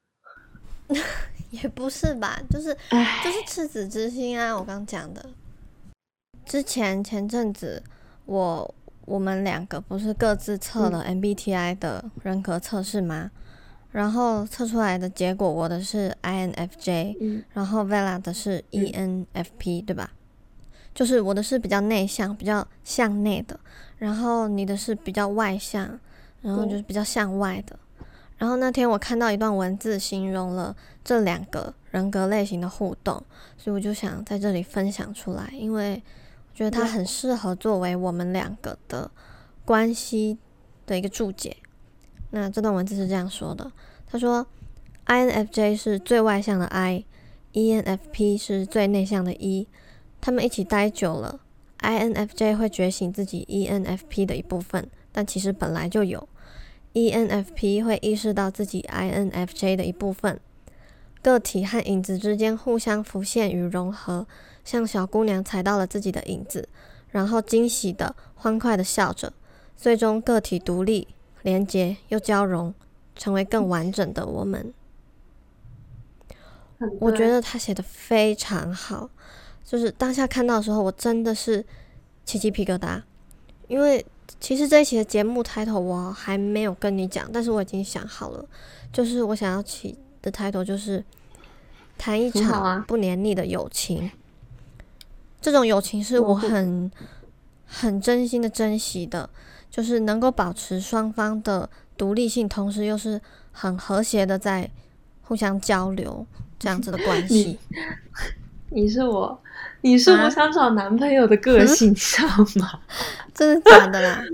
S2: 也不是吧，就是赤子之心啊，我刚讲的。前阵子我们两个不是各自测了 MBTI 的人格测试吗？然后测出来的结果，我的是 INFJ，然后 Vela 的是 ENFP，对吧？就是我的是比较内向，比较向内的，然后你的是比较外向，然后就是比较向外的。然后那天我看到一段文字形容了这两个人格类型的互动，所以我就想在这里分享出来，因为我觉得它很适合作为我们两个的关系的一个注解。那这段文字是这样说的，他说 INFJ 是最外向的 I，ENFP 是最内向的 E， 他们一起待久了， INFJ 会觉醒自己 ENFP 的一部分，但其实本来就有， ENFP 会意识到自己 INFJ 的一部分，个体和影子之间互相浮现与融合，像小姑娘踩到了自己的影子，然后惊喜的欢快的笑着，最终个体独立连结又交融，成为更完整的我们。 我觉得他写的非常好，就是当下看到的时候，我真的是起鸡皮疙瘩。因为其实这一期的节目抬头我还没有跟你讲，但是我已经想好了，就是我想要起的抬头就是谈一场不黏腻的友情。这种友情是我很真心的珍惜的，就是能够保持双方的独立性，同时又是很和谐的在互相交流这样子的关系。
S3: 你是我想找男朋友的个性，你知道吗？
S2: 真的假的啦？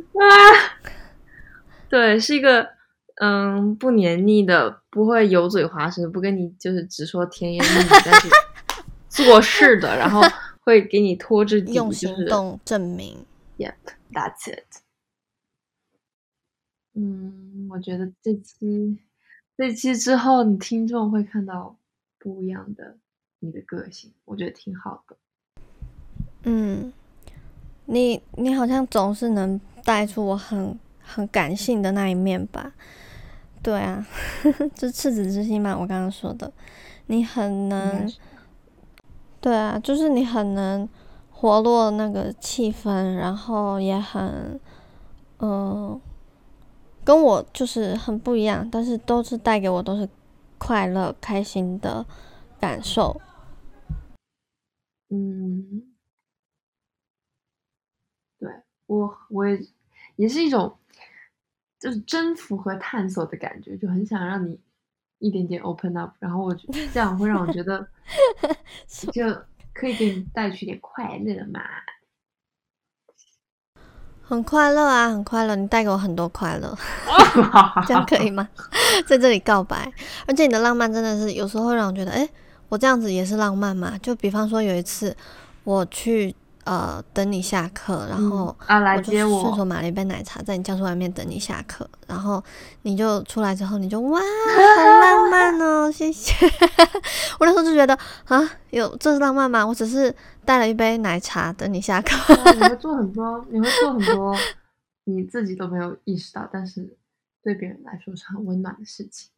S3: 对，是一个不黏腻的，不会油嘴滑舌，不跟你就是只说甜言蜜语，但是做事的，然后会给你拖着底，
S2: 用行动证明。
S3: Yep, that's it. 我觉得这期之后，你听众会看到不一样的你的个性，我觉得挺好的。
S2: 你好像总是能带出我很感性的那一面吧？对啊，就赤子之心嘛，我刚刚说的，你很能，对啊，就是你很能活络那个气氛，然后也很，跟我就是很不一样，但是都是带给我都是快乐、开心的感受。
S3: 对，我也是一种就是征服和探索的感觉，就很想让你一点点 open up， 然后我觉得这样会让我觉得就可以给你带去点快乐嘛。
S2: 很快乐啊，很快乐，你带给我很多快乐，这样可以吗？在这里告白，而且你的浪漫真的是有时候会让我觉得，我这样子也是浪漫嘛。就比方说有一次我去等你下课，然后我就顺手买了一杯奶茶在你教室外面等你下课，然后你就出来之后你就哇好浪漫哦，谢谢。我那时候就觉得这是浪漫吗？我只是带了一杯奶茶等你下课。
S3: 你会做很多你自己都没有意识到，但是对别人来说是很温暖的事情。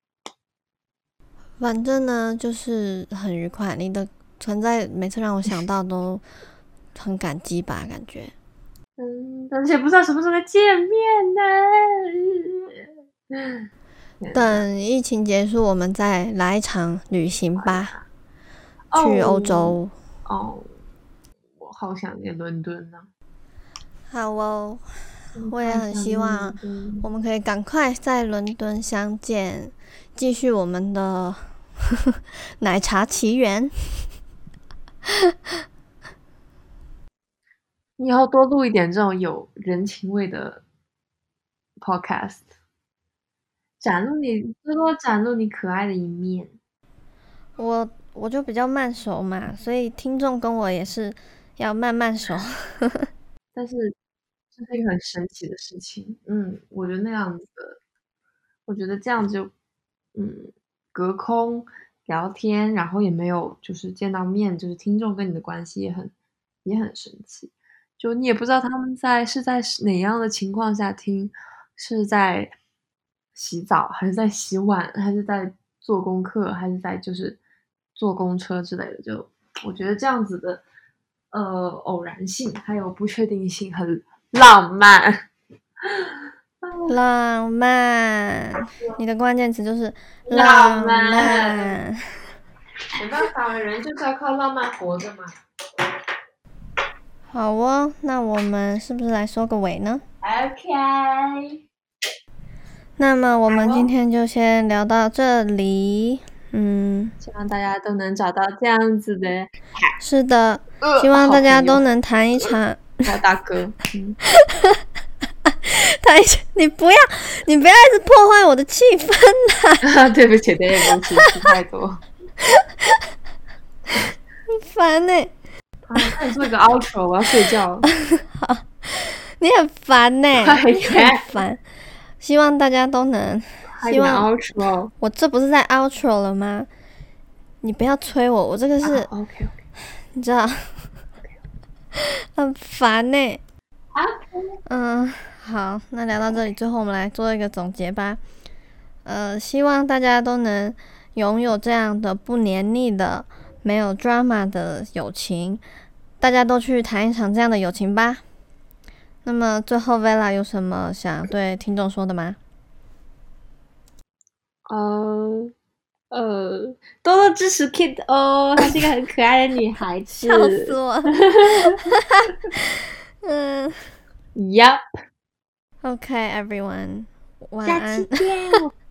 S2: 反正呢就是很愉快，你的存在每次让我想到都很感激吧，感觉。
S3: 但是也不知道什么时候再见面呢。
S2: 等疫情结束，我们再来一场旅行吧，去欧洲。
S3: 我好想念伦敦啊。
S2: 好哦，我也很希望我们可以赶快在伦敦相见，继续我们的奶茶奇缘。
S3: 你以后多录一点这种有人情味的 podcast， 多多展露你可爱的一面。
S2: 我就比较慢熟嘛，所以听众跟我也是要慢慢熟。
S3: 但是这是一个很神奇的事情。我觉得那样子的，我觉得这样就隔空聊天，然后也没有就是见到面，就是听众跟你的关系也很神奇。就你也不知道他们是在哪样的情况下听，是在洗澡还是在洗碗还是在做功课还是在就是坐公车之类的。就我觉得这样子的偶然性还有不确定性很浪漫。
S2: 浪漫，你的关键词就是浪漫。
S3: 没办法，人就是要靠浪漫活着嘛。
S2: 好哦，那我们是不是来收个尾呢？
S3: OK。
S2: 那么我们今天就先聊到这里。
S3: 希望大家都能找到这样子的。
S2: 是的，希望大家都能谈一场。
S3: 大哥。
S2: 你不要一直破坏我的气氛啦。
S3: 对不起，对不起，吃太多。
S2: 很烦欸。
S3: 那你做一个 outro， 我要睡觉了。
S2: 好，你很烦欸。你很烦。希望大家都能。希望
S3: outro。
S2: 我这不是在 outro 了吗？你不要催我，我这个是。
S3: OK。
S2: 你知道，很烦欸。好，那聊到这里，最后我们来做一个总结吧。希望大家都能拥有这样的不黏腻的、没有 drama 的友情。大家都去谈一场这样的友情吧。那么最后 Vela 有什么想对听众说的吗？
S3: 多多支持 Kid 哦，她是一个很可爱的女孩子。
S2: 笑死我。
S3: Yup.
S2: Okay, everyone. 晚
S3: 下
S2: 安。
S3: 期见。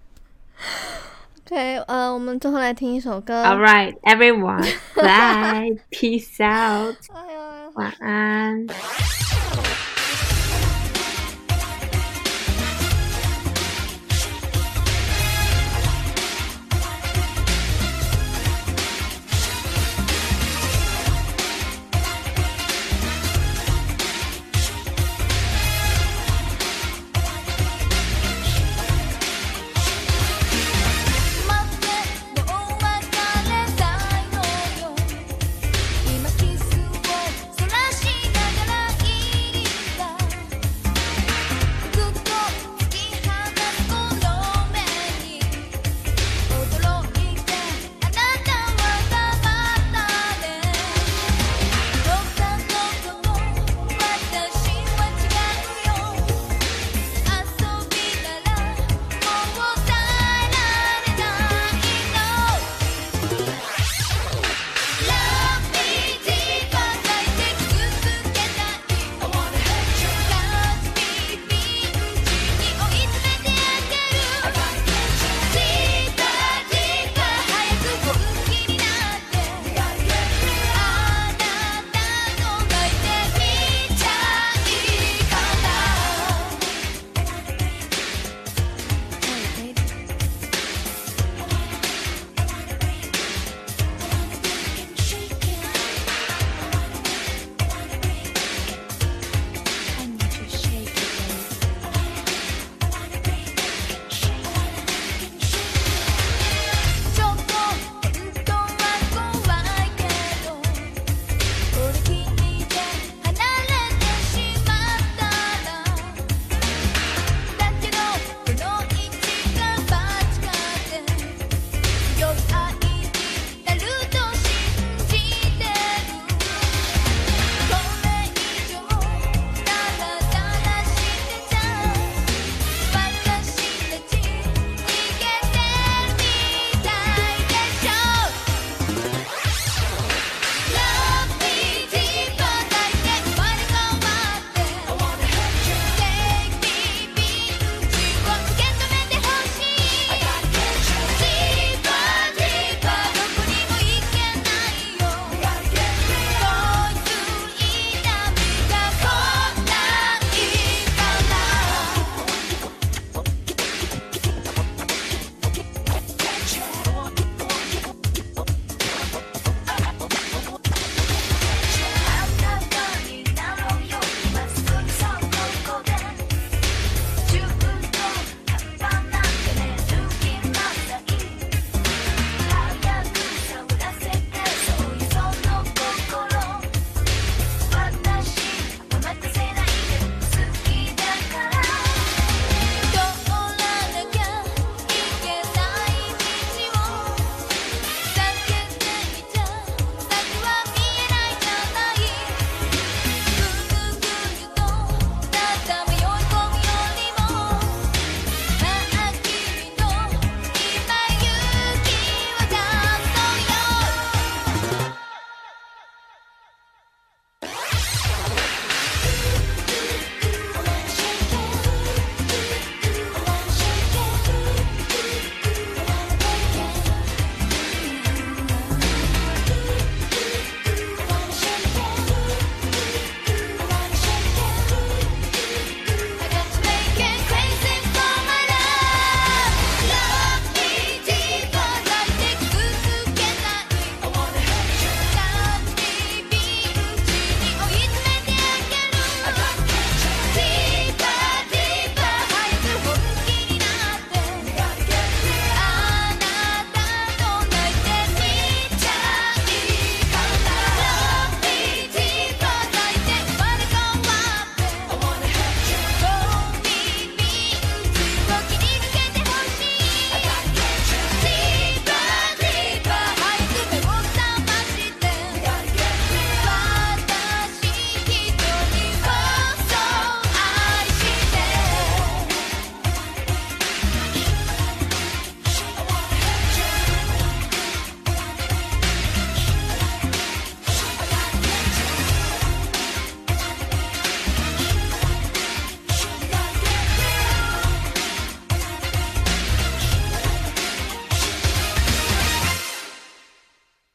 S2: OK, 我们最后来听一首歌。
S3: All right, everyone. Bye. Peace out.
S2: 哎呀，
S3: 晚安。